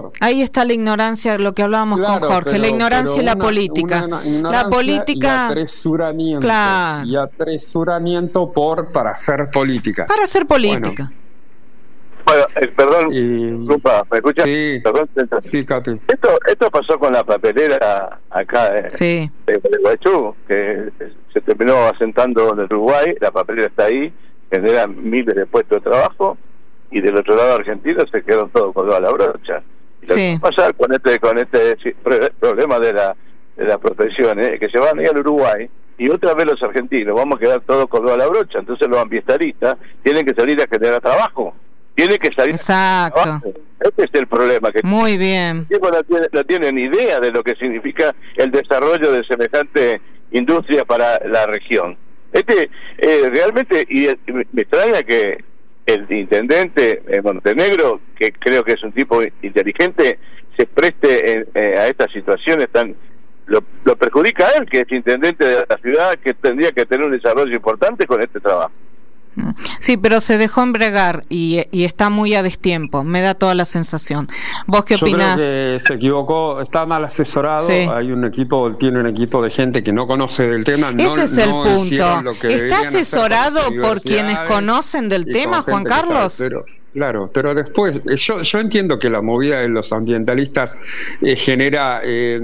[SPEAKER 2] de lo que hablábamos con Jorge, la ignorancia y la política. La política
[SPEAKER 5] y apresuramiento, claro. Y apresuramiento para hacer política.
[SPEAKER 2] Para hacer política.
[SPEAKER 3] Bueno, perdón, ¿me escuchas? Sí, perdón.
[SPEAKER 5] Sí, Capi.
[SPEAKER 3] Esto pasó con la papelera acá de Gualeguaychú, que se terminó asentando en el Uruguay. La papelera está ahí, genera miles de puestos de trabajo, y del otro lado argentino se quedaron todos colgados a la brocha. Y lo que va a pasar con este problema de la protección, que se van a ir al Uruguay, y otra vez los argentinos vamos a quedar todos colgados a la brocha. Entonces los ambientalistas tienen que salir a generar trabajo. Tiene que salir.
[SPEAKER 2] Exacto.
[SPEAKER 3] Este es el problema. Que
[SPEAKER 2] muy bien.
[SPEAKER 3] No tienen idea de lo que significa el desarrollo de semejante industria para la región. Realmente, y me extraña que el intendente Montenegro, que creo que es un tipo inteligente, se preste a estas situaciones tan... Lo perjudica a él, que es intendente de la ciudad, que tendría que tener un desarrollo importante con este trabajo.
[SPEAKER 2] Sí, pero se dejó embregar y está muy a destiempo, me da toda la sensación. ¿Vos qué opinás?
[SPEAKER 5] Yo creo que se equivocó, está mal asesorado. Sí. Tiene un equipo de gente que no conoce del tema.
[SPEAKER 2] Ese es el punto. ¿Está asesorado por quienes conocen del tema, Juan Carlos?
[SPEAKER 5] Claro, pero después, yo entiendo que la movida de los ambientalistas genera,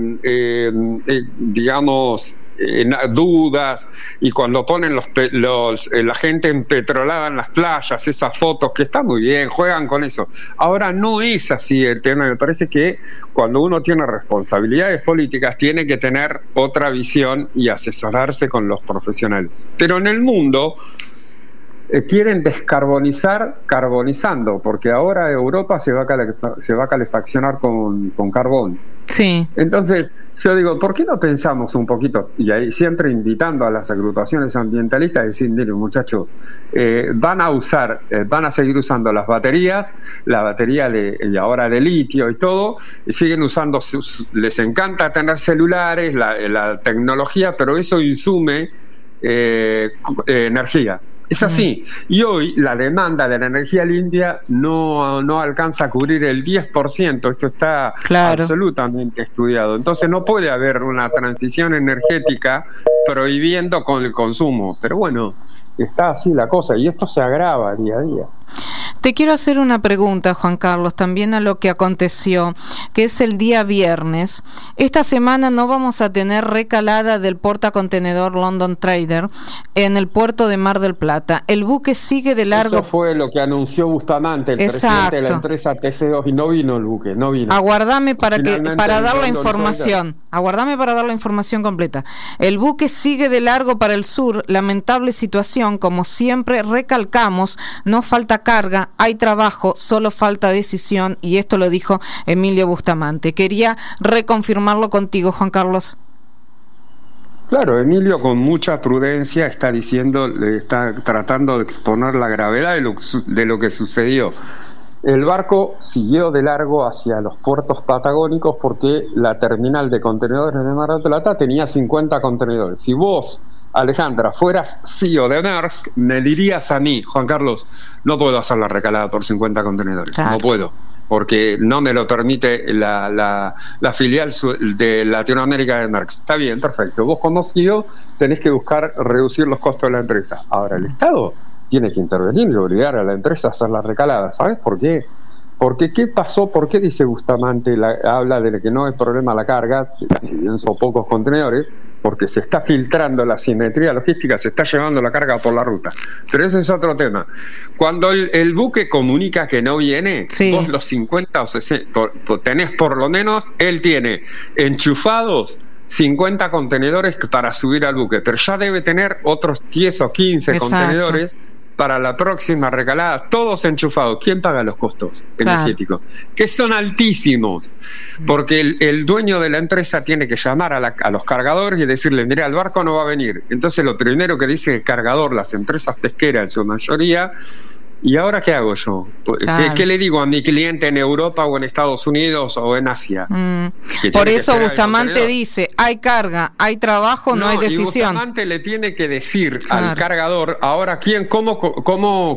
[SPEAKER 5] digamos, dudas, y cuando ponen la gente empetrolada en las playas, esas fotos, que está muy bien, juegan con eso. Ahora no es así el tema. Me parece que cuando uno tiene responsabilidades políticas tiene que tener otra visión y asesorarse con los profesionales. Pero en el mundo quieren descarbonizar carbonizando, porque ahora Europa se va a calefaccionar con carbón.
[SPEAKER 2] Sí.
[SPEAKER 5] Entonces, yo digo, ¿por qué no pensamos un poquito? Y ahí siempre invitando a las agrupaciones ambientalistas a decir, miren, muchachos, van a seguir usando las baterías, la batería y ahora de litio y todo, y siguen usando, les encanta tener celulares, la tecnología, pero eso insume energía. Es así. Y hoy la demanda de la energía limpia no alcanza a cubrir el 10%. Esto está absolutamente estudiado. Entonces no puede haber una transición energética prohibiendo con el consumo. Pero bueno, está así la cosa y esto se agrava día a día.
[SPEAKER 2] Te quiero hacer una pregunta, Juan Carlos, también a lo que aconteció, que es el día viernes. Esta semana no vamos a tener recalada del portacontenedor London Trader en el puerto de Mar del Plata. El buque sigue de largo.
[SPEAKER 5] Eso fue lo que anunció Bustamante, el presidente de la empresa TC2, y no vino el buque, no vino.
[SPEAKER 2] Aguardame para dar la información. Aguardame para dar la información completa. El buque sigue de largo para el sur. Lamentable situación, como siempre recalcamos, no falta carga, hay trabajo, solo falta decisión, y esto lo dijo Emilio Bustamante. Quería reconfirmarlo contigo, Juan Carlos.
[SPEAKER 5] Claro, Emilio con mucha prudencia está tratando de exponer la gravedad de lo que sucedió. El barco siguió de largo hacia los puertos patagónicos porque la terminal de contenedores de Mar del Plata tenía 50 contenedores. Si vos, Alejandra, fueras CEO de Maersk, me dirías a mí, Juan Carlos, no puedo hacer la recalada por 50 contenedores, no puedo, porque no me lo permite la filial de Latinoamérica de Maersk. Está bien, perfecto. Vos como CEO tenés que buscar reducir los costos de la empresa. Ahora el Estado tiene que intervenir y obligar a la empresa a hacer la recalada. ¿Sabes por qué? Porque ¿qué pasó? ¿Por qué dice Bustamante? Habla de que no es problema la carga, si bien son pocos contenedores, porque se está filtrando la simetría logística, se está llevando la carga por la ruta. Pero ese es otro tema. Cuando el buque comunica que no viene, vos los 50 o 60, tenés por lo menos, él tiene enchufados 50 contenedores para subir al buque, pero ya debe tener otros 10 o 15 contenedores para la próxima recalada, todos enchufados. ¿Quién paga los costos energéticos? Que son altísimos, porque el dueño de la empresa tiene que llamar a los cargadores y decirle, mira, el barco no va a venir. Entonces lo primero que dice el cargador, las empresas pesqueras en su mayoría, ¿y ahora qué hago yo? ¿Qué le digo a mi cliente en Europa o en Estados Unidos o en Asia?
[SPEAKER 2] Por eso Bustamante dice, hay carga, hay trabajo, no hay decisión.
[SPEAKER 5] Y Bustamante le tiene que decir al cargador, ahora cómo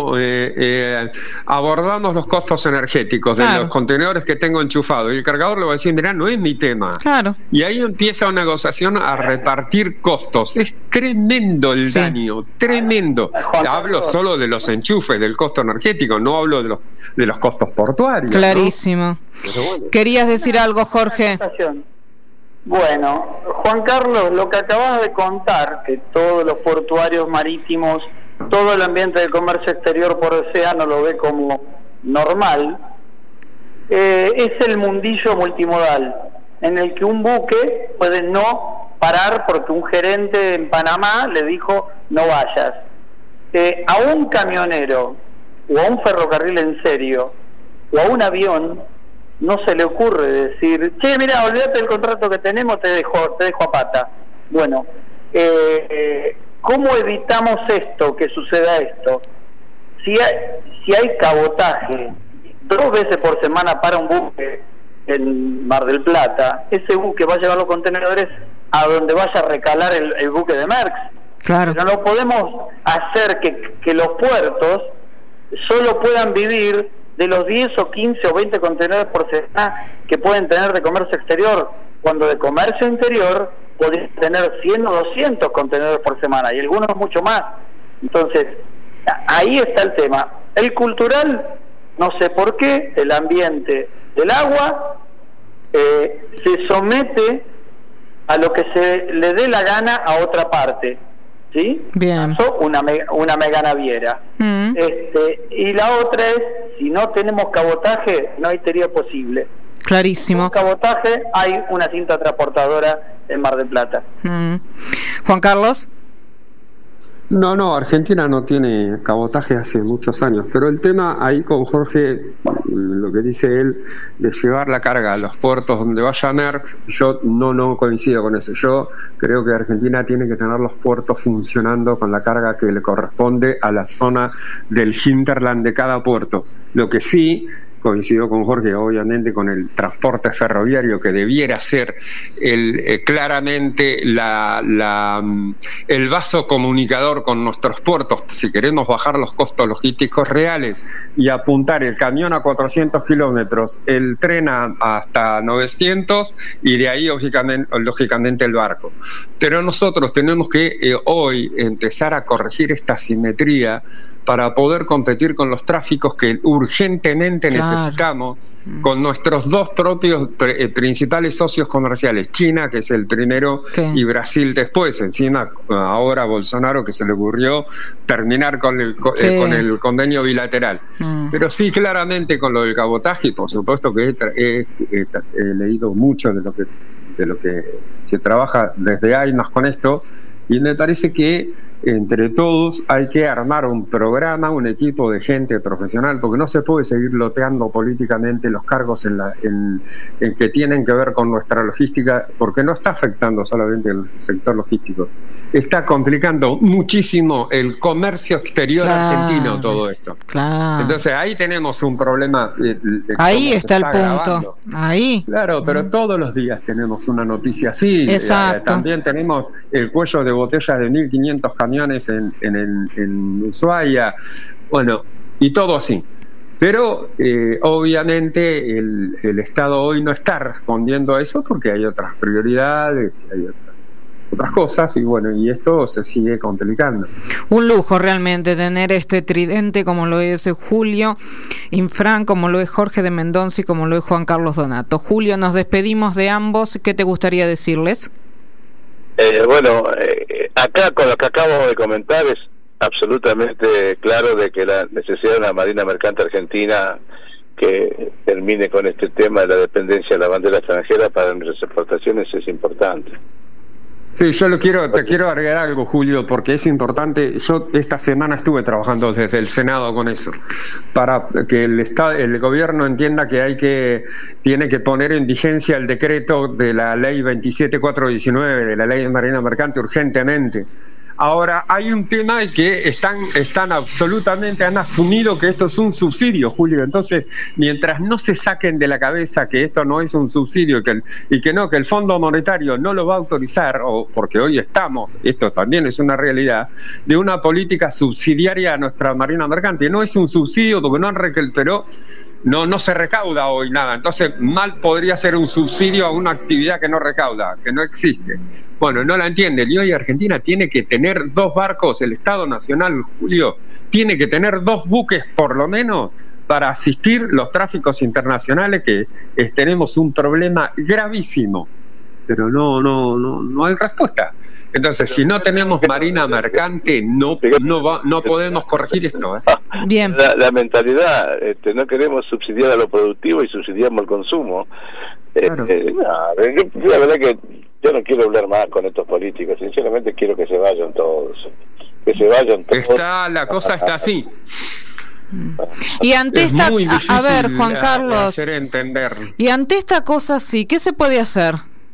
[SPEAKER 5] abordamos los costos energéticos de los contenedores que tengo enchufados. Y el cargador le va a decir, mirá, no es mi tema. Y ahí empieza una negociación a repartir costos. Es tremendo el daño, tremendo. Hablo solo de los enchufes, del costo energético, no hablo de los costos portuarios.
[SPEAKER 2] Clarísimo.
[SPEAKER 5] Bueno.
[SPEAKER 2] ¿Querías decir algo, Jorge?
[SPEAKER 4] Bueno, Juan Carlos, lo que acabas de contar, que todos los portuarios marítimos, todo el ambiente del comercio exterior por océano lo ve como normal, es el mundillo multimodal, en el que un buque puede no parar porque un gerente en Panamá le dijo no vayas. A un camionero o a un ferrocarril en serio o a un avión no se le ocurre decir, che, mira, olvídate del contrato que tenemos, te dejo a pata. Bueno, ¿cómo evitamos esto, que suceda esto? Si hay cabotaje, 2 veces por semana para un buque en Mar del Plata, ese buque va a llevar los contenedores a donde vaya a recalar el buque de Maersk.
[SPEAKER 2] Claro.
[SPEAKER 4] Pero no podemos hacer que los puertos solo puedan vivir de los 10 o 15 o 20 contenedores por semana que pueden tener de comercio exterior, cuando de comercio interior podrían tener 100 o 200 contenedores por semana y algunos mucho más. Entonces, ahí está el tema. El cultural, no sé por qué, el ambiente del agua se somete a lo que se le dé la gana a otra parte. ¿Sí?
[SPEAKER 2] Bien.
[SPEAKER 4] Una mega naviera. Y la otra es, si no tenemos cabotaje, no hay teoría posible.
[SPEAKER 2] Clarísimo.
[SPEAKER 4] Con cabotaje hay una cinta transportadora en Mar del Plata.
[SPEAKER 2] Juan Carlos.
[SPEAKER 5] No, Argentina no tiene cabotaje hace muchos años, pero el tema ahí con Jorge, lo que dice él, de llevar la carga a los puertos donde vaya Maersk, yo no coincido con eso. Yo creo que Argentina tiene que tener los puertos funcionando con la carga que le corresponde a la zona del hinterland de cada puerto. Lo que sí, coincido con Jorge, obviamente, con el transporte ferroviario, que debiera ser claramente el vaso comunicador con nuestros puertos, si queremos bajar los costos logísticos reales y apuntar el camión a 400 kilómetros, el tren hasta 900 y de ahí lógicamente el barco. Pero nosotros tenemos que hoy empezar a corregir esta asimetría para poder competir con los tráficos que urgentemente necesitamos con nuestros dos propios principales socios comerciales, China, que es el primero, y Brasil después. Encima ahora Bolsonaro, que se le ocurrió terminar con el convenio bilateral. Pero sí, claramente con lo del cabotaje, por supuesto que he leído mucho de lo que se trabaja desde AIMAS con esto, y me parece que entre todos hay que armar un programa, un equipo de gente profesional, porque no se puede seguir loteando políticamente los cargos en que tienen que ver con nuestra logística, porque no está afectando solamente el sector logístico, está complicando muchísimo el comercio exterior argentino todo esto. Entonces ahí tenemos un problema.
[SPEAKER 2] Ahí está el punto. Ahí.
[SPEAKER 5] Claro, pero todos los días tenemos una noticia así. También tenemos el cuello de botellas de 1.500 camiones en Ushuaia, bueno, y todo así. Pero obviamente el Estado hoy no está respondiendo a eso porque hay otras prioridades, hay otras cosas, y bueno, y esto se sigue complicando.
[SPEAKER 2] Un lujo realmente tener este tridente como lo es Julio Infran, como lo es Jorge de Mendoza y como lo es Juan Carlos Donato. Julio, nos despedimos de ambos. ¿Qué te gustaría decirles?
[SPEAKER 3] Acá con lo que acabo de comentar es absolutamente claro de que la necesidad de una marina mercante argentina que termine con este tema de la dependencia de la bandera extranjera para nuestras exportaciones es importante.
[SPEAKER 5] Sí, te quiero agregar algo, Julio, porque es importante. Yo esta semana estuve trabajando desde el Senado con eso, para que el gobierno entienda que tiene que poner en vigencia el decreto de la ley 27419, de la ley de Marina Mercante, urgentemente. Ahora, hay un tema que están absolutamente, han asumido que esto es un subsidio, Julio. Entonces, mientras no se saquen de la cabeza que esto no es un subsidio que el Fondo Monetario no lo va a autorizar, porque hoy esto también es una realidad, de una política subsidiaria a nuestra marina mercante. No es un subsidio porque no se recauda hoy nada. Entonces, mal podría ser un subsidio a una actividad que no recauda, que no existe. Bueno, no la entienden. Y hoy Argentina tiene que tener 2 barcos, el Estado Nacional, Julio, tiene que tener 2 buques por lo menos para asistir los tráficos internacionales, que tenemos un problema gravísimo, pero no hay respuesta. Entonces, si no tenemos marina mercante, no podemos corregir esto.
[SPEAKER 2] Bien.
[SPEAKER 3] La mentalidad, no queremos subsidiar a lo productivo y subsidiamos el consumo.
[SPEAKER 5] Claro.
[SPEAKER 3] La verdad que yo no quiero hablar más con estos políticos, sinceramente quiero que se vayan todos.
[SPEAKER 5] La cosa está así.
[SPEAKER 2] Y ante esta, a ver, Juan Carlos,
[SPEAKER 5] hacer entender.
[SPEAKER 2] Y ante esta cosa sí, ¿qué se puede hacer?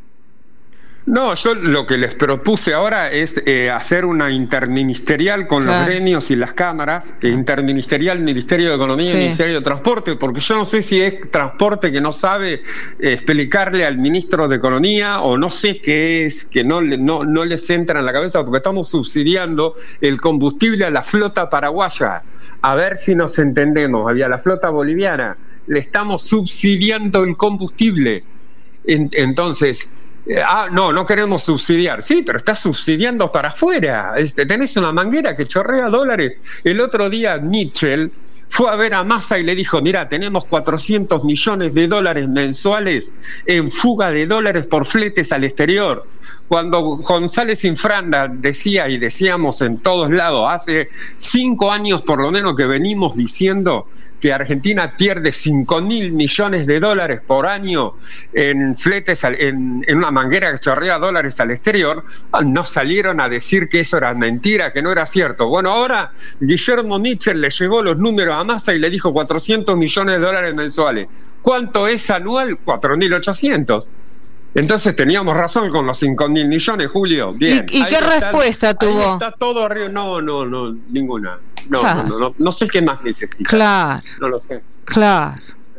[SPEAKER 5] No, yo lo que les propuse ahora es hacer una interministerial con los gremios y las cámaras, interministerial, Ministerio de Economía y Ministerio de Transporte, porque yo no sé si es Transporte que no sabe explicarle al ministro de Economía, o no sé qué es, que no les entra en la cabeza, porque estamos subsidiando el combustible a la flota paraguaya. A ver si nos entendemos, había la flota boliviana, le estamos subsidiando el combustible. Entonces... no queremos subsidiar. Sí, pero estás subsidiando para afuera. Tenés una manguera que chorrea dólares. El otro día Mitchell fue a ver a Massa y le dijo: mira, tenemos 400 millones de dólares mensuales en fuga de dólares por fletes al exterior. Cuando González Infranda decía, y decíamos en todos lados, hace 5 años por lo menos que venimos diciendo que Argentina pierde 5.000 millones de dólares por año en fletes, en una manguera que chorrea dólares al exterior, nos salieron a decir que eso era mentira, que no era cierto. Bueno, ahora Guillermo Mitchell le llevó los números a Massa y le dijo 400 millones de dólares mensuales. ¿Cuánto es anual? 4.800. Entonces teníamos razón con los 5.000 millones, Julio. Bien.
[SPEAKER 2] ¿Y qué respuesta tuvo?
[SPEAKER 5] Ahí está todo arriba. No, ninguna. No sé qué más necesita.
[SPEAKER 2] Claro.
[SPEAKER 5] No lo sé.
[SPEAKER 2] Claro.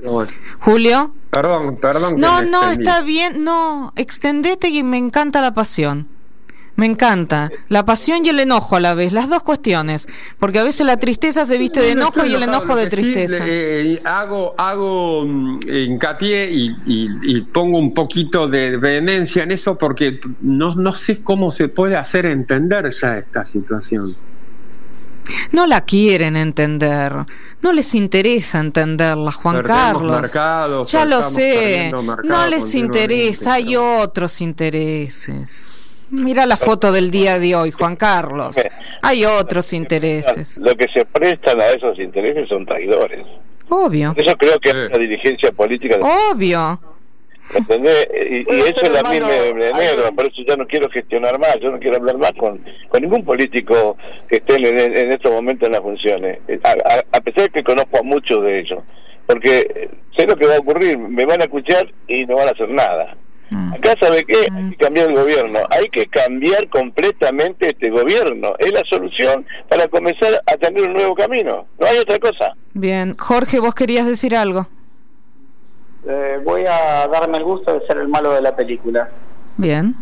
[SPEAKER 5] Bueno.
[SPEAKER 2] Julio.
[SPEAKER 5] Perdón.
[SPEAKER 2] No, está bien. No, extendete, y me encanta la pasión. Me encanta la pasión y el enojo a la vez, las dos cuestiones, porque a veces la tristeza se viste de enojo y el enojo de tristeza.
[SPEAKER 5] Sí, hago hincapié y pongo un poquito de vehemencia en eso, porque no sé cómo se puede hacer entender ya esta situación.
[SPEAKER 2] No la quieren entender, no les interesa entenderla, Juan Carlos.
[SPEAKER 5] Mercados,
[SPEAKER 2] ya lo sé, no les interesa, hay otros intereses. Mira la foto del día de hoy, Juan Carlos. Hay otros intereses.
[SPEAKER 3] Lo que se prestan a esos intereses son traidores.
[SPEAKER 2] Obvio.
[SPEAKER 3] Eso creo que es la dirigencia política.
[SPEAKER 2] Obvio.
[SPEAKER 3] ¿Entendés? Y eso es a mí me alegra, por eso ya no quiero gestionar más, yo no quiero hablar más con ningún político que esté en estos momentos en las funciones, a pesar de que conozco a muchos de ellos, porque sé lo que va a ocurrir, me van a escuchar y no van a hacer nada. Acá, ¿sabe qué? Hay que cambiar el gobierno, hay que cambiar completamente este gobierno, es la solución para comenzar a tener un nuevo camino, no hay otra cosa.
[SPEAKER 2] Bien, Jorge, vos querías decir algo.
[SPEAKER 4] Voy a darme el gusto de ser el malo de la película.
[SPEAKER 2] Bien.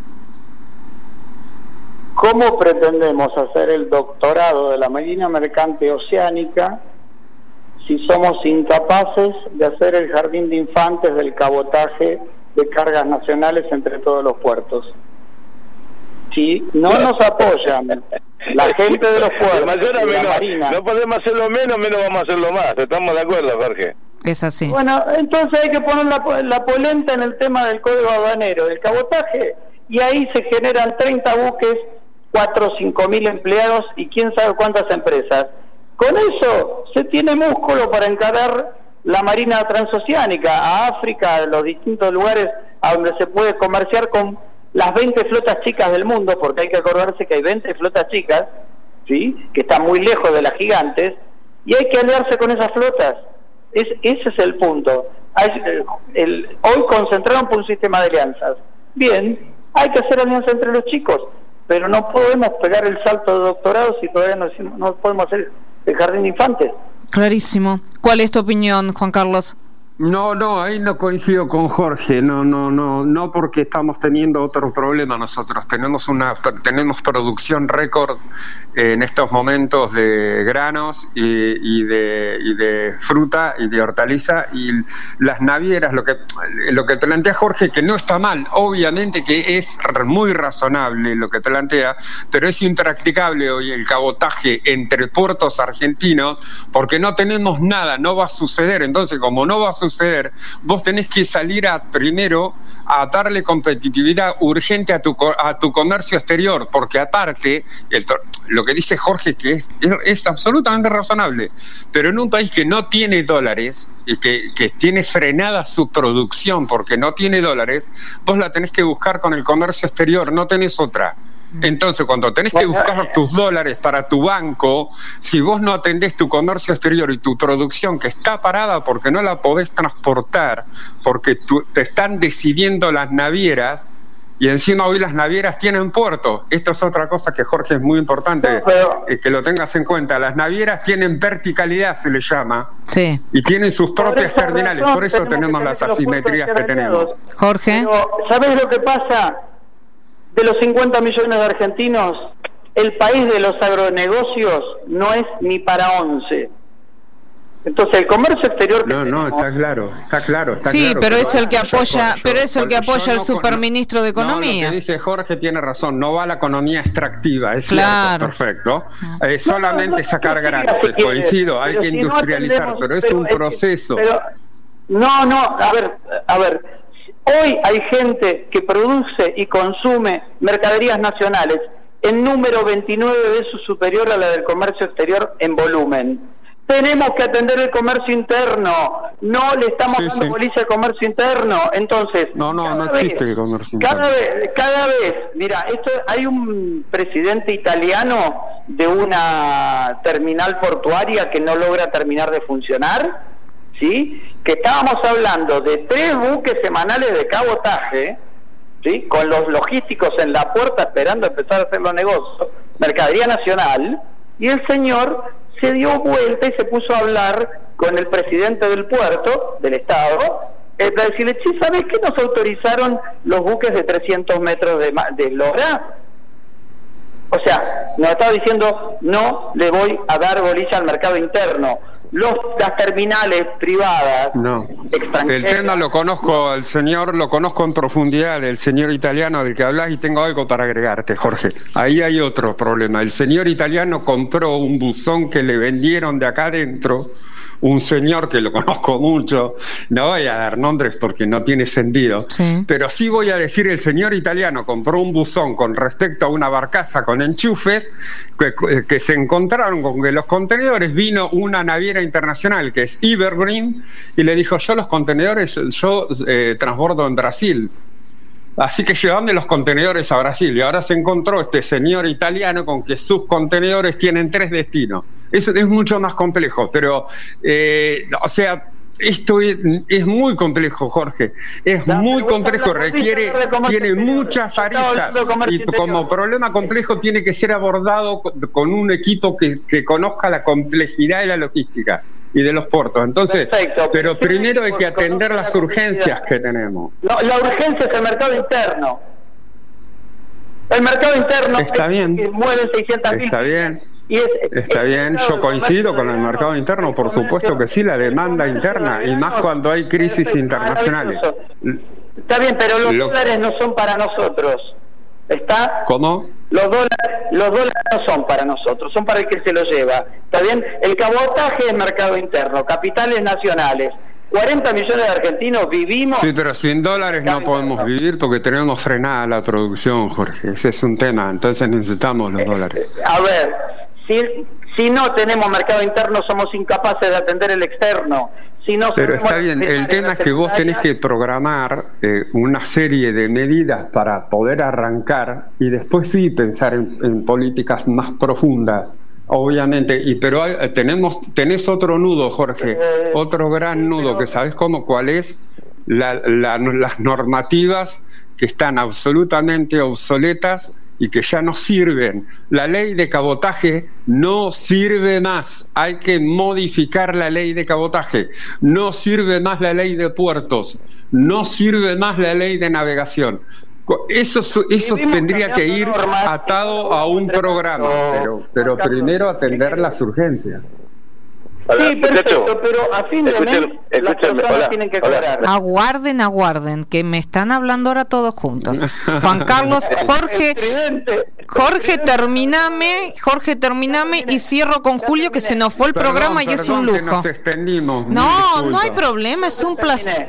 [SPEAKER 4] ¿Cómo pretendemos hacer el doctorado de la Marina Mercante Oceánica si somos incapaces de hacer el jardín de infantes del cabotaje de cargas nacionales entre todos los puertos? Si no nos apoyan la gente de los puertos y la Marina,
[SPEAKER 3] no podemos hacerlo menos vamos a hacerlo más. ¿Estamos de acuerdo, Jorge?
[SPEAKER 2] Es así.
[SPEAKER 4] Bueno, entonces hay que poner la polenta en el tema del código aduanero, del cabotaje, y ahí se generan 30 buques, 4 o 5 mil empleados y quién sabe cuántas empresas. Con eso se tiene músculo para encarar la Marina Transoceánica a África, a los distintos lugares a donde se puede comerciar con las 20 flotas chicas del mundo, porque hay que acordarse que hay 20 flotas chicas, ¿sí?, que están muy lejos de las gigantes, y hay que aliarse con esas flotas. Ese es el punto. Hoy concentraron por un sistema de alianzas. Bien, hay que hacer alianza entre los chicos, pero no podemos pegar el salto de doctorado si todavía no podemos hacer el jardín de infantes.
[SPEAKER 2] Clarísimo. ¿Cuál es tu opinión, Juan Carlos?
[SPEAKER 5] No, ahí no coincido con Jorge, no, porque estamos teniendo otro problema nosotros. Tenemos producción récord en estos momentos de granos y de fruta y de hortaliza, y las navieras, lo que plantea Jorge, que no está mal, obviamente que es muy razonable lo que plantea, pero es impracticable hoy el cabotaje entre puertos argentinos, porque no tenemos nada, no va a suceder. Entonces, como no va a suceder, vos tenés que salir primero a darle competitividad urgente a tu comercio exterior, porque aparte, lo que dice Jorge, que es absolutamente razonable, pero en un país que no tiene dólares y que tiene frenada su producción porque no tiene dólares, vos la tenés que buscar con el comercio exterior, no tenés otra. Entonces, cuando tenés que buscar tus dólares para tu banco, si vos no atendés tu comercio exterior y tu producción, que está parada porque no la podés transportar, porque te están decidiendo las navieras, y encima hoy las navieras tienen puerto. Esto es otra cosa que, Jorge, es muy importante que lo tengas en cuenta. Las navieras tienen verticalidad, se le llama,
[SPEAKER 2] sí,
[SPEAKER 5] y tienen sus propias terminales. Por eso tenemos las asimetrías que tenemos.
[SPEAKER 2] Jorge,
[SPEAKER 4] ¿sabés lo que pasa? De los 50 millones de argentinos, el país de los agronegocios no es ni para 11. Entonces el comercio exterior
[SPEAKER 5] está claro.
[SPEAKER 2] Sí, pero es el que apoya, el
[SPEAKER 5] no,
[SPEAKER 2] superministro de Economía.
[SPEAKER 5] Lo que dice Jorge tiene razón, no va a la economía extractiva, es cierto, perfecto. Solamente sacar granos, coincido, hay que industrializar, pero es un proceso.
[SPEAKER 4] A ver. Hoy hay gente que produce y consume mercaderías nacionales en número 29 veces superior a la del comercio exterior en volumen. Tenemos que atender el comercio interno, no le estamos dando bolilla al comercio interno. Entonces,
[SPEAKER 5] no existe el comercio interno.
[SPEAKER 4] Cada vez, mira, hay un presidente italiano de una terminal portuaria que no logra terminar de funcionar, ¿sí? Que estábamos hablando de 3 buques semanales de cabotaje, ¿sí?, con los logísticos en la puerta esperando empezar a hacer los negocios, mercadería nacional, y el señor se dio vuelta y se puso a hablar con el presidente del puerto, del Estado, para decirle, che, ¿sabes qué nos autorizaron los buques de 300 metros de lora? O sea, nos estaba diciendo, no le voy a dar bolilla al mercado interno. Las terminales privadas,
[SPEAKER 5] no,
[SPEAKER 4] extranjeras.
[SPEAKER 5] El tema lo conozco, el señor lo conozco en profundidad, el señor italiano del que hablas, y tengo algo para agregarte, Jorge. Ahí hay otro problema. El señor italiano compró un buzón que le vendieron de acá adentro, un señor que lo conozco mucho, no voy a dar nombres porque no tiene sentido, sí, pero sí voy a decir, el señor italiano compró un buzón con respecto a una barcaza con enchufes que se encontraron con que los contenedores, vino una naviera internacional que es Evergreen y le dijo, yo los contenedores, yo transbordo en Brasil. Así que llevame los contenedores a Brasil, y ahora se encontró este señor italiano con que sus contenedores tienen 3 destinos. Eso es mucho más complejo, pero, o sea, esto es muy complejo, Jorge. Es muy complejo, tiene muchas aristas, y como problema complejo tiene que ser abordado con un equipo que conozca la complejidad de la logística y de los puertos. Entonces, perfecto, pero primero hay que atender las urgencias que tenemos.
[SPEAKER 4] La urgencia es el mercado interno. El mercado interno
[SPEAKER 5] está bien,
[SPEAKER 4] que mueve 600.000.
[SPEAKER 5] Está bien. Está bien, yo coincido con el mercado interno, por supuesto que sí, la demanda interna, y más cuando hay crisis internacionales.
[SPEAKER 4] Está bien, pero los dólares no son para nosotros. ¿Está?
[SPEAKER 5] ¿Cómo?
[SPEAKER 4] Los dólares no son para nosotros, son para el que se los lleva. ¿Está bien? El cabotaje es mercado interno, capitales nacionales. 40 millones de argentinos vivimos...
[SPEAKER 5] Sí, pero sin dólares no podemos vivir porque tenemos frenada la producción, Jorge. Ese es un tema, entonces necesitamos los dólares.
[SPEAKER 4] A ver, si no tenemos mercado interno, somos incapaces de atender el externo. Si no,
[SPEAKER 5] pero está bien, el tema es que vos tenés que programar una serie de medidas para poder arrancar y después sí pensar en políticas más profundas. Obviamente, pero tenés otro nudo, Jorge, otro gran nudo, que sabés cuál es, las normativas que están absolutamente obsoletas y que ya no sirven. La ley de cabotaje no sirve más, hay que modificar la ley de cabotaje. No sirve más la ley de puertos, no sirve más la ley de navegación. Eso tendría que ir atado a un programa, pero primero atender las urgencias.
[SPEAKER 4] Sí, perfecto, pero a fin de mes las personas tienen que cobrar.
[SPEAKER 2] Aguarden, que me están hablando ahora todos juntos. Juan Carlos, Jorge, terminame y cierro con Julio, que se nos fue el programa y es un lujo.
[SPEAKER 5] Nos extendimos,
[SPEAKER 2] no hay problema, es un placer.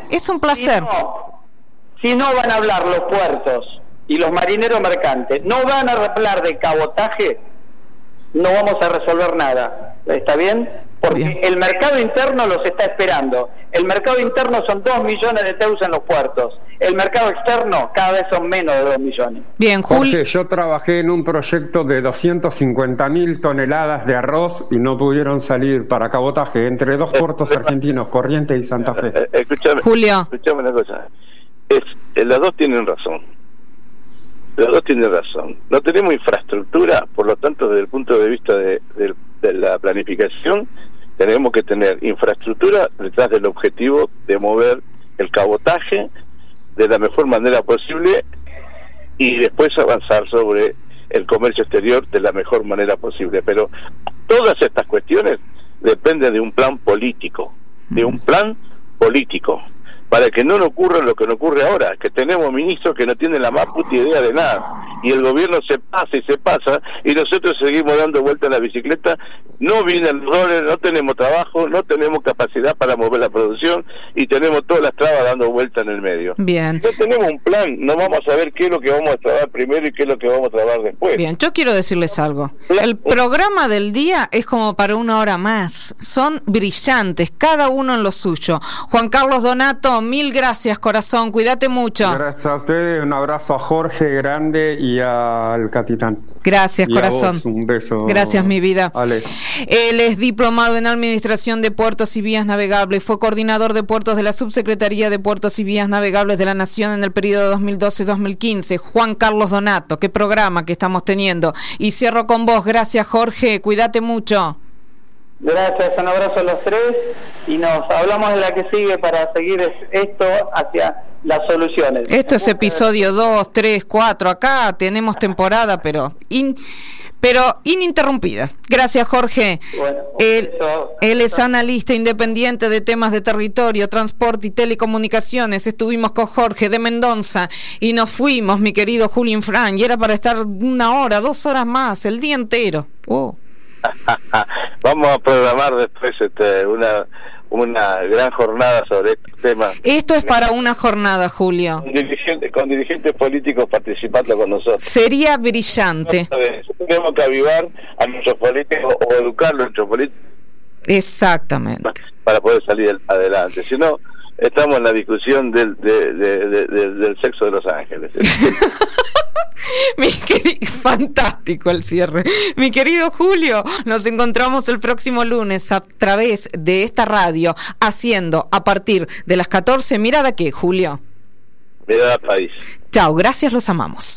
[SPEAKER 4] Si no van a hablar los puertos y los marineros mercantes, no van a hablar de cabotaje, no vamos a resolver nada. ¿Está bien? Porque el mercado interno los está esperando. El mercado interno son 2 millones de TEUs en los puertos. El mercado externo cada vez son menos de 2 millones.
[SPEAKER 2] Bien,
[SPEAKER 5] Jorge, yo trabajé en un proyecto de 250.000 toneladas de arroz y no pudieron salir para cabotaje entre 2 puertos argentinos, Corrientes y Santa Fe.
[SPEAKER 2] Julio.
[SPEAKER 3] Escuchame una cosa. Las dos tienen razón. No tenemos infraestructura, por lo tanto, desde el punto de vista de la planificación, tenemos que tener infraestructura detrás del objetivo de mover el cabotaje de la mejor manera posible y después avanzar sobre el comercio exterior de la mejor manera posible. Pero todas estas cuestiones dependen de un plan político, para que no ocurra lo que no ocurre ahora, que tenemos ministros que no tienen la más puta idea de nada, y el gobierno se pasa, y nosotros seguimos dando vueltas en la bicicleta, no vienen los dólares, no tenemos trabajo, no tenemos capacidad para mover la producción, y tenemos todas las trabas dando vueltas en el medio.
[SPEAKER 2] Bien.
[SPEAKER 3] No tenemos un plan, no vamos a saber qué es lo que vamos a trabajar primero y qué es lo que vamos a trabajar después.
[SPEAKER 2] Bien, yo quiero decirles algo. El programa del día es como para 1 hora más. Son brillantes, cada uno en lo suyo. Juan Carlos Donato, 1000 gracias, corazón, cuídate mucho.
[SPEAKER 5] Gracias a ustedes, un abrazo a Jorge grande y al capitán.
[SPEAKER 2] Gracias,
[SPEAKER 5] y
[SPEAKER 2] corazón.
[SPEAKER 5] A vos, un beso.
[SPEAKER 2] Gracias, mi vida.
[SPEAKER 5] Ale.
[SPEAKER 2] Él es diplomado en Administración de Puertos y Vías Navegables, fue coordinador de puertos de la Subsecretaría de Puertos y Vías Navegables de la Nación en el periodo 2012-2015. Juan Carlos Donato, qué programa que estamos teniendo. Y cierro con vos, gracias, Jorge, cuídate mucho.
[SPEAKER 4] Gracias, un abrazo a los tres y nos hablamos de la que sigue para seguir esto hacia las soluciones.
[SPEAKER 2] Esto es episodio 2, 3, 4, acá tenemos temporada, pero ininterrumpida. Gracias, Jorge.
[SPEAKER 4] Bueno,
[SPEAKER 2] él es analista independiente de temas de territorio, transporte y telecomunicaciones. Estuvimos con Jorge de Mendoza y nos fuimos, mi querido Julio Infran, y era para estar 1 hora, 2 horas más, el día entero. Oh.
[SPEAKER 3] Vamos a programar después una gran jornada sobre estos temas.
[SPEAKER 2] Esto es para una jornada, Julio.
[SPEAKER 3] Con dirigentes políticos participando con nosotros.
[SPEAKER 2] Sería brillante.
[SPEAKER 3] Tenemos que avivar a nuestros políticos o educar a nuestros políticos.
[SPEAKER 2] Exactamente.
[SPEAKER 3] Para poder salir adelante. Si no, estamos en la discusión del sexo de los ángeles.
[SPEAKER 2] Fantástico el cierre. Mi querido Julio, nos encontramos el próximo lunes a través de esta radio, haciendo a partir de las 14. ¿Mirada qué, Julio?
[SPEAKER 3] Mirada País.
[SPEAKER 2] Chao, gracias, los amamos.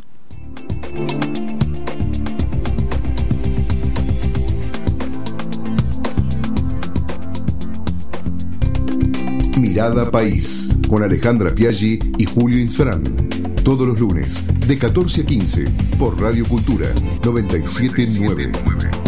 [SPEAKER 1] Mirada País, con Alejandra Piaggi y Julio Infran. Todos los lunes, de 14 a 15, por Radio Cultura 97.9.